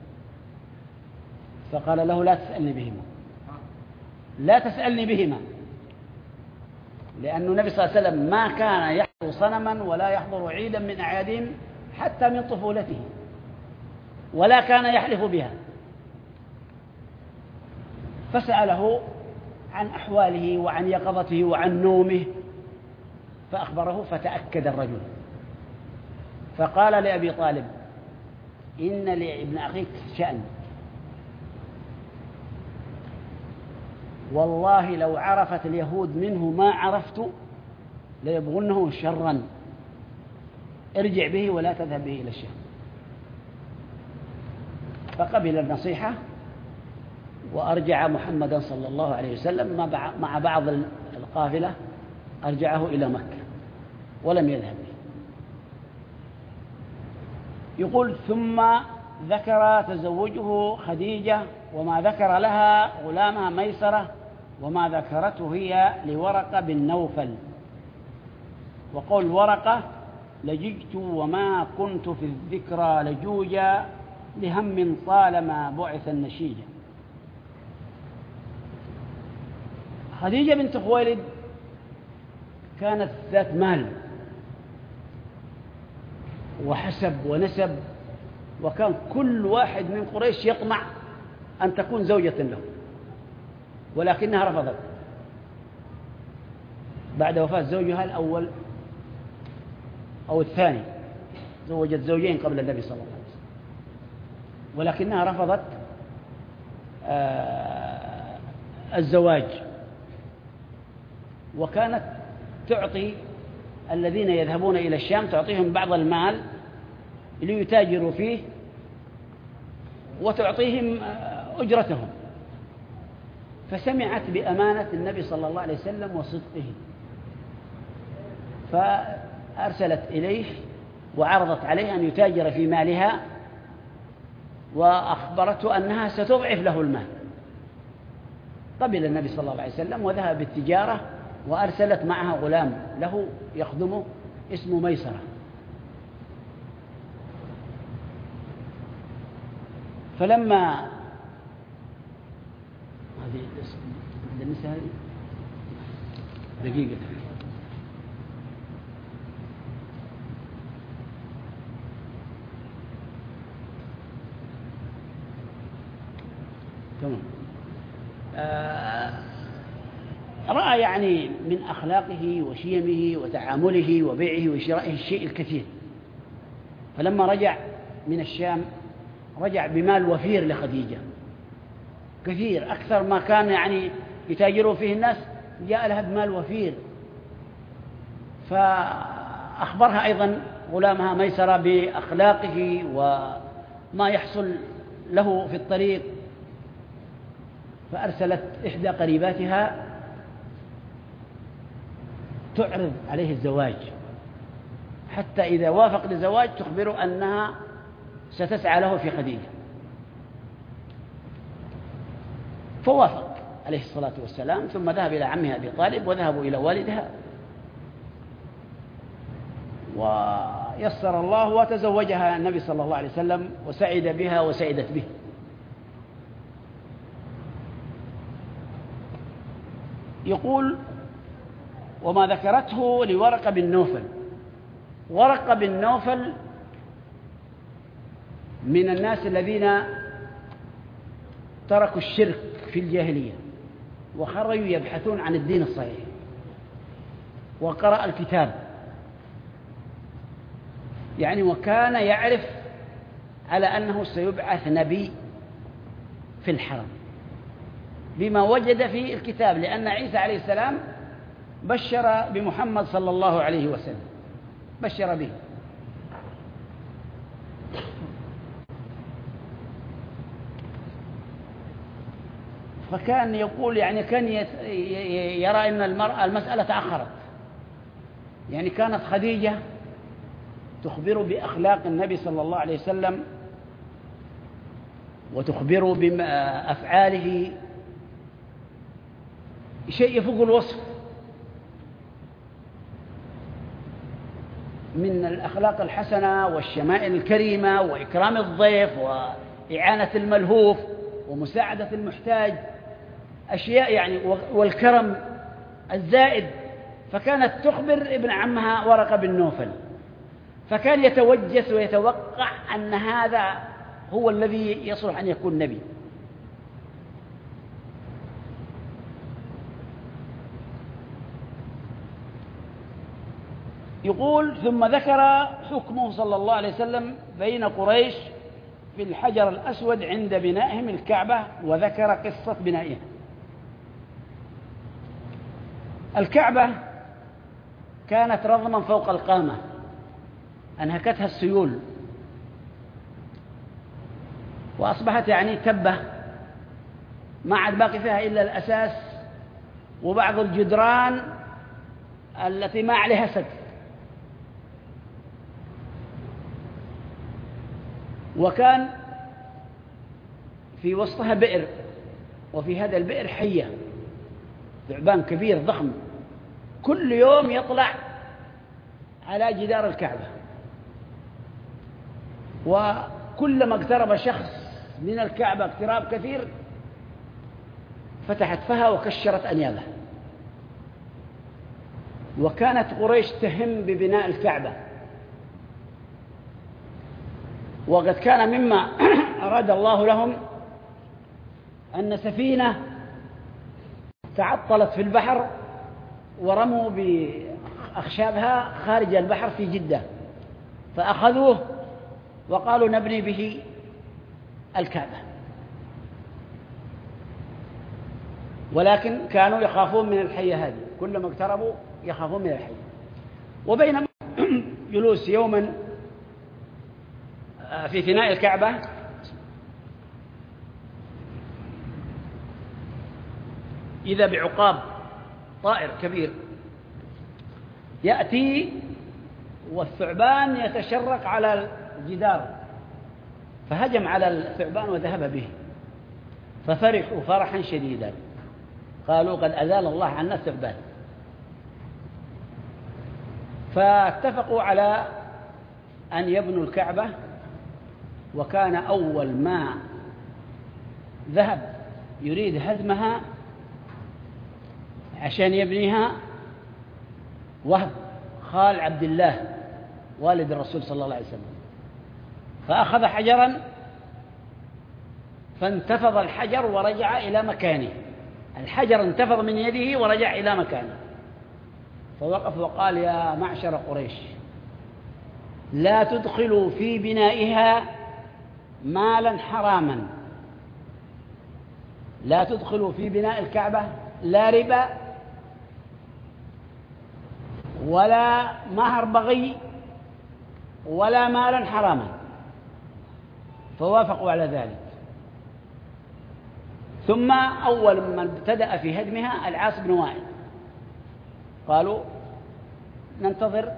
فقال له: لا تسألني بهما، لا تسألني بهما، لأن النبي صلى الله عليه وسلم ما كان يحضر صنما ولا يحضر عيدا من أعيادهم حتى من طفولته، ولا كان يحلف بها. فسأله عن أحواله وعن يقظته وعن نومه، فأخبره، فتأكد الرجل. فقال لأبي طالب: إن لابن أخيك شأن، والله لو عرفت اليهود منه ما عرفت ليبغونه شرا، ارجع به ولا تذهب به إلى الشام. فقبل النصيحة وأرجع محمدا صلى الله عليه وسلم مع بعض القافلة، أرجعه إلى مكة ولم يذهب به. يقول: ثم ذكر تزوجه خديجة وما ذكر لها غلامها ميسرة وما ذكرته هي لورقة بن نوفل. وقول ورقة: لججت وما كنت في الذكرى لجوجا لهم طالما بعث النشيجا. خديجة بنت خويلد كانت ذات مال وحسب ونسب، وكان كل واحد من قريش يطمع أن تكون زوجة له، ولكنها رفضت بعد وفاة زوجها الأول أو الثاني. زوجت زوجين قبل النبي صلى الله عليه وسلم، ولكنها رفضت الزواج، وكانت تعطي الذين يذهبون إلى الشام، تعطيهم بعض المال ليتاجروا فيه وتعطيهم أجرتهم. فسمعت بأمانة النبي صلى الله عليه وسلم وصدقه، فأرسلت إليه وعرضت عليه أن يتاجر في مالها، وأخبرته أنها ستضعف له المال. قبل النبي صلى الله عليه وسلم وذهب بالتجارة، وأرسلت معها غلام له يخدمه اسمه ميسرة. فلما هذه النساء هذه دقيقة تمام. رأى يعني من أخلاقه وشيمه وتعامله وبيعه وشرائه الشيء الكثير. فلما رجع من الشام رجع بمال وفير لخديجة، كثير أكثر ما كان يعني يتاجروا فيه الناس، جاء لها بمال وفير. فأخبرها أيضا غلامها ميسرة بأخلاقه وما يحصل له في الطريق، فأرسلت إحدى قريباتها تعرض عليه الزواج، حتى إذا وافق للزواج تخبره أنها ستسعى له في خديجة. فوافق عليه الصلاة والسلام، ثم ذهب إلى عمها أبي طالب وذهبوا إلى والدها، ويسر الله وتزوجها النبي صلى الله عليه وسلم وسعد بها وسعدت به. يقول: وما ذكرته لورقة بن نوفل. ورقة بن نوفل من الناس الذين تركوا الشرك في الجاهلية وخرجوا يبحثون عن الدين الصحيح، وقرأ الكتاب يعني، وكان يعرف على أنه سيبعث نبي في الحرم بما وجد في الكتاب، لأن عيسى عليه السلام بشر بمحمد صلى الله عليه وسلم، بشر به. فكان يقول يعني كان يرى أن المسألة تأخرت، يعني كانت خديجة تخبر بأخلاق النبي صلى الله عليه وسلم وتخبر بأفعاله شيء يفوق الوصف من الأخلاق الحسنة والشمائل الكريمة وإكرام الضيف وإعانة الملهوف ومساعدة المحتاج، أشياء يعني، والكرم الزائد. فكانت تخبر ابن عمها ورقة بن نوفل، فكان يتوجس ويتوقع أن هذا هو الذي يصلح أن يكون نبي. يقول: ثم ذكر حكمه صلى الله عليه وسلم بين قريش في الحجر الأسود عند بنائهم الكعبة، وذكر قصة بنائها. الكعبة كانت رضما فوق القامة، أنهكتها السيول وأصبحت يعني تبة، ما عاد باقي فيها إلا الأساس وبعض الجدران التي ما عليها سقف. وكان في وسطها بئر، وفي هذا البئر حية، ثعبان كبير ضخم كل يوم يطلع على جدار الكعبة، وكلما اقترب شخص من الكعبة اقتراب كثير فتحت فها وكشرت أنيابها. وكانت قريش تهم ببناء الكعبة، وقد كان مما أراد الله لهم أن سفينة تعطلت في البحر ورموا بأخشابها خارج البحر في جدة، فأخذوه وقالوا نبني به الكعبة، ولكن كانوا يخافون من الحية هذه، كلما اقتربوا يخافون من الحية. وبينما جلوس يوما في فناء الكعبة إذا بعقاب طائر كبير يأتي والثعبان يتشرق على الجدار، فهجم على الثعبان وذهب به، ففرحوا فرحا شديدا، قالوا قد أزال الله عنا الثعبان. فاتفقوا على أن يبنوا الكعبة، وكان أول ما ذهب يريد هدمها عشان يبنيها وهب خال عبد الله والد الرسول صلى الله عليه وسلم، فأخذ حجرا فانتفض الحجر ورجع إلى مكانه الحجر انتفض من يده ورجع إلى مكانه، فوقف وقال: يا معشر قريش، لا تدخلوا في بنائها مالا حراما، لا تدخلوا في بناء الكعبة لا ربا ولا مهر بغي ولا مالا حراما. فوافقوا على ذلك. ثم أول من ابتدأ في هدمها العاص بن وائل، قالوا: ننتظر،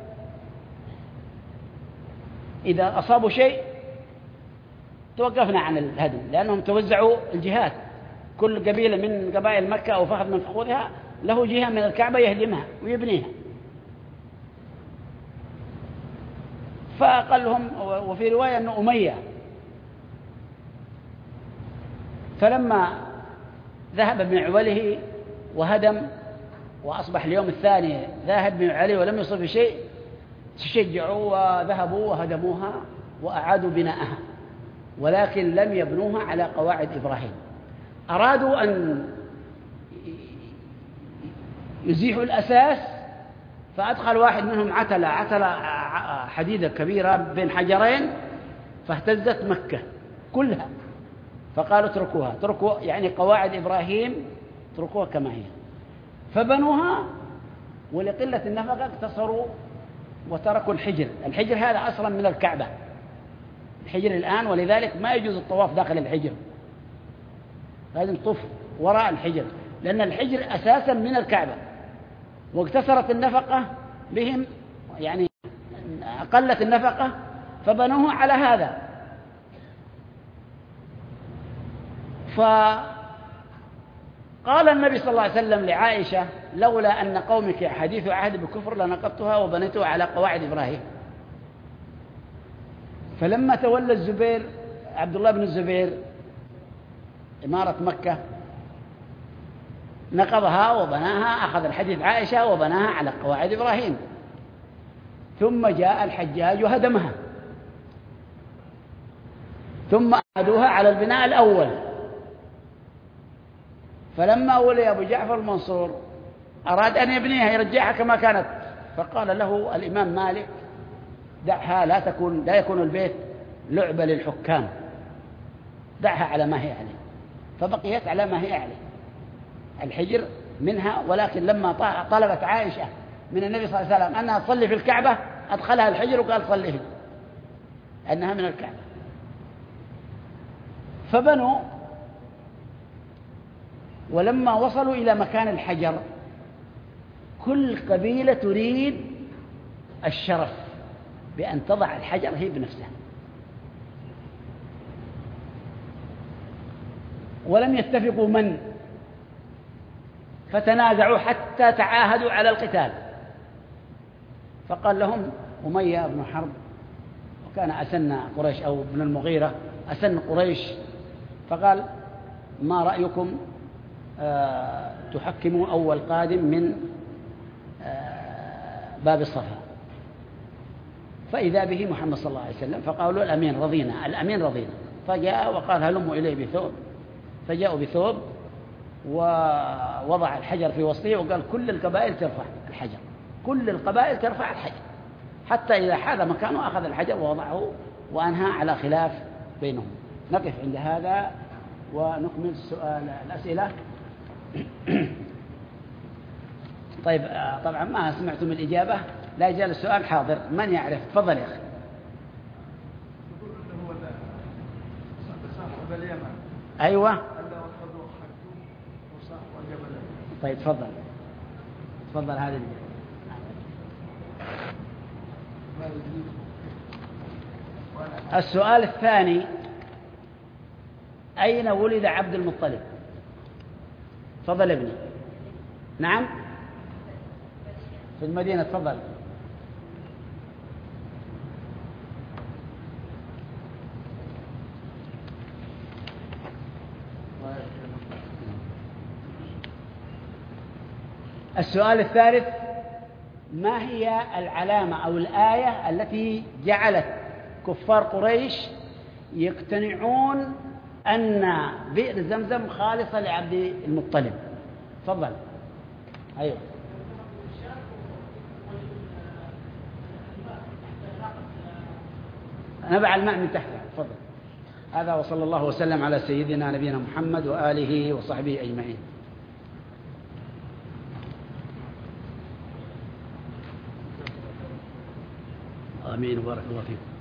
إذا أصابوا شيء توقفنا عن الهدم، لأنهم توزعوا الجهات، كل قبيلة من قبائل مكة أو فخذ من فخوذها له جهة من الكعبة يهدمها ويبنيها. فقال لهم، وفي رواية أنه أمية، فلما ذهب ابن عوله وهدم وأصبح اليوم الثاني ذاهب ابن عوله ولم يصب شيء، تشجعوا وذهبوا وهدموها وأعادوا بناءها، ولكن لم يبنوها على قواعد إبراهيم. أرادوا أن يزيحوا الأساس، فأدخل واحد منهم عتلة حديدة كبيرة بين حجرين فاهتزت مكة كلها، فقالوا: اتركوا يعني قواعد إبراهيم اتركوها كما هي. فبنوها، ولقلة النفقة اقتصروا وتركوا الحجر هذا أصلا من الكعبة، الحجر الآن، ولذلك ما يجوز الطواف داخل الحجر، لازم تطوف وراء الحجر، لأن الحجر أساسا من الكعبة، واقتصرت النفقة بهم، يعني قلت النفقة فبنوه على هذا. فقال النبي صلى الله عليه وسلم لعائشة: لولا أن قومك حديث عهد بالكفر لنقضتها وبنيتها على قواعد إبراهيم. فلما تولى الزبير عبد الله بن الزبير إمارة مكة نقضها وبناها، أخذ الحديث عائشة وبناها على قواعد إبراهيم. ثم جاء الحجاج وهدمها، ثم أعادوها على البناء الأول. فلما ولي أبو جعفر المنصور أراد أن يبنيها يرجعها كما كانت، فقال له الإمام مالك: دعها، لا يكون البيت لعبة للحكام، دعها على ما هي عليه. فبقيت على ما هي عليه، الحجر منها. ولكن لما طلبت عائشة من النبي صلى الله عليه وسلم أنها تصلي في الكعبة أدخلها الحجر وقال: صلي أنها من الكعبة. فبنوا، ولما وصلوا إلى مكان الحجر كل قبيلة تريد الشرف بأن تضع الحجر هي بنفسها، ولم يتفقوا من، فتنازعوا حتى تعاهدوا على القتال. فقال لهم أمية بن حرب، وكان أسن قريش، أو ابن المغيرة أسن قريش، فقال: ما رأيكم تحكموا أول قادم من باب الصفا؟ فإذا به محمد صلى الله عليه وسلم، فقالوا: الأمين رضينا. فجاء وقال: هلموا إليه بثوب. فجاءوا بثوب ووضع الحجر في وسطه وقال: كل القبائل ترفع الحجر، كل القبائل ترفع الحجر، حتى إذا حاذ مكانه أخذ الحجر ووضعه وأنهى على خلاف بينهم. نقف عند هذا ونكمل الأسئلة. طيب، طبعا ما سمعتم الإجابة، لا يزال السؤال حاضر. من يعرف؟ تفضل يا أخي. أيوة. طيب تفضل هذا السؤال الثاني: أين ولد عبد المطلب؟ تفضل ابني. نعم، في المدينة. تفضل. السؤال الثالث: ما هي العلامة أو الآية التي جعلت كفار قريش يقتنعون أن بئر زمزم خالصة لعبد المطلب؟ تفضل. أيوة. نبع الماء من تحتها. تفضل. هذا وصلى الله وسلم على سيدنا نبينا محمد وآله وصحبه أجمعين. آمين. بارك الله فيكم.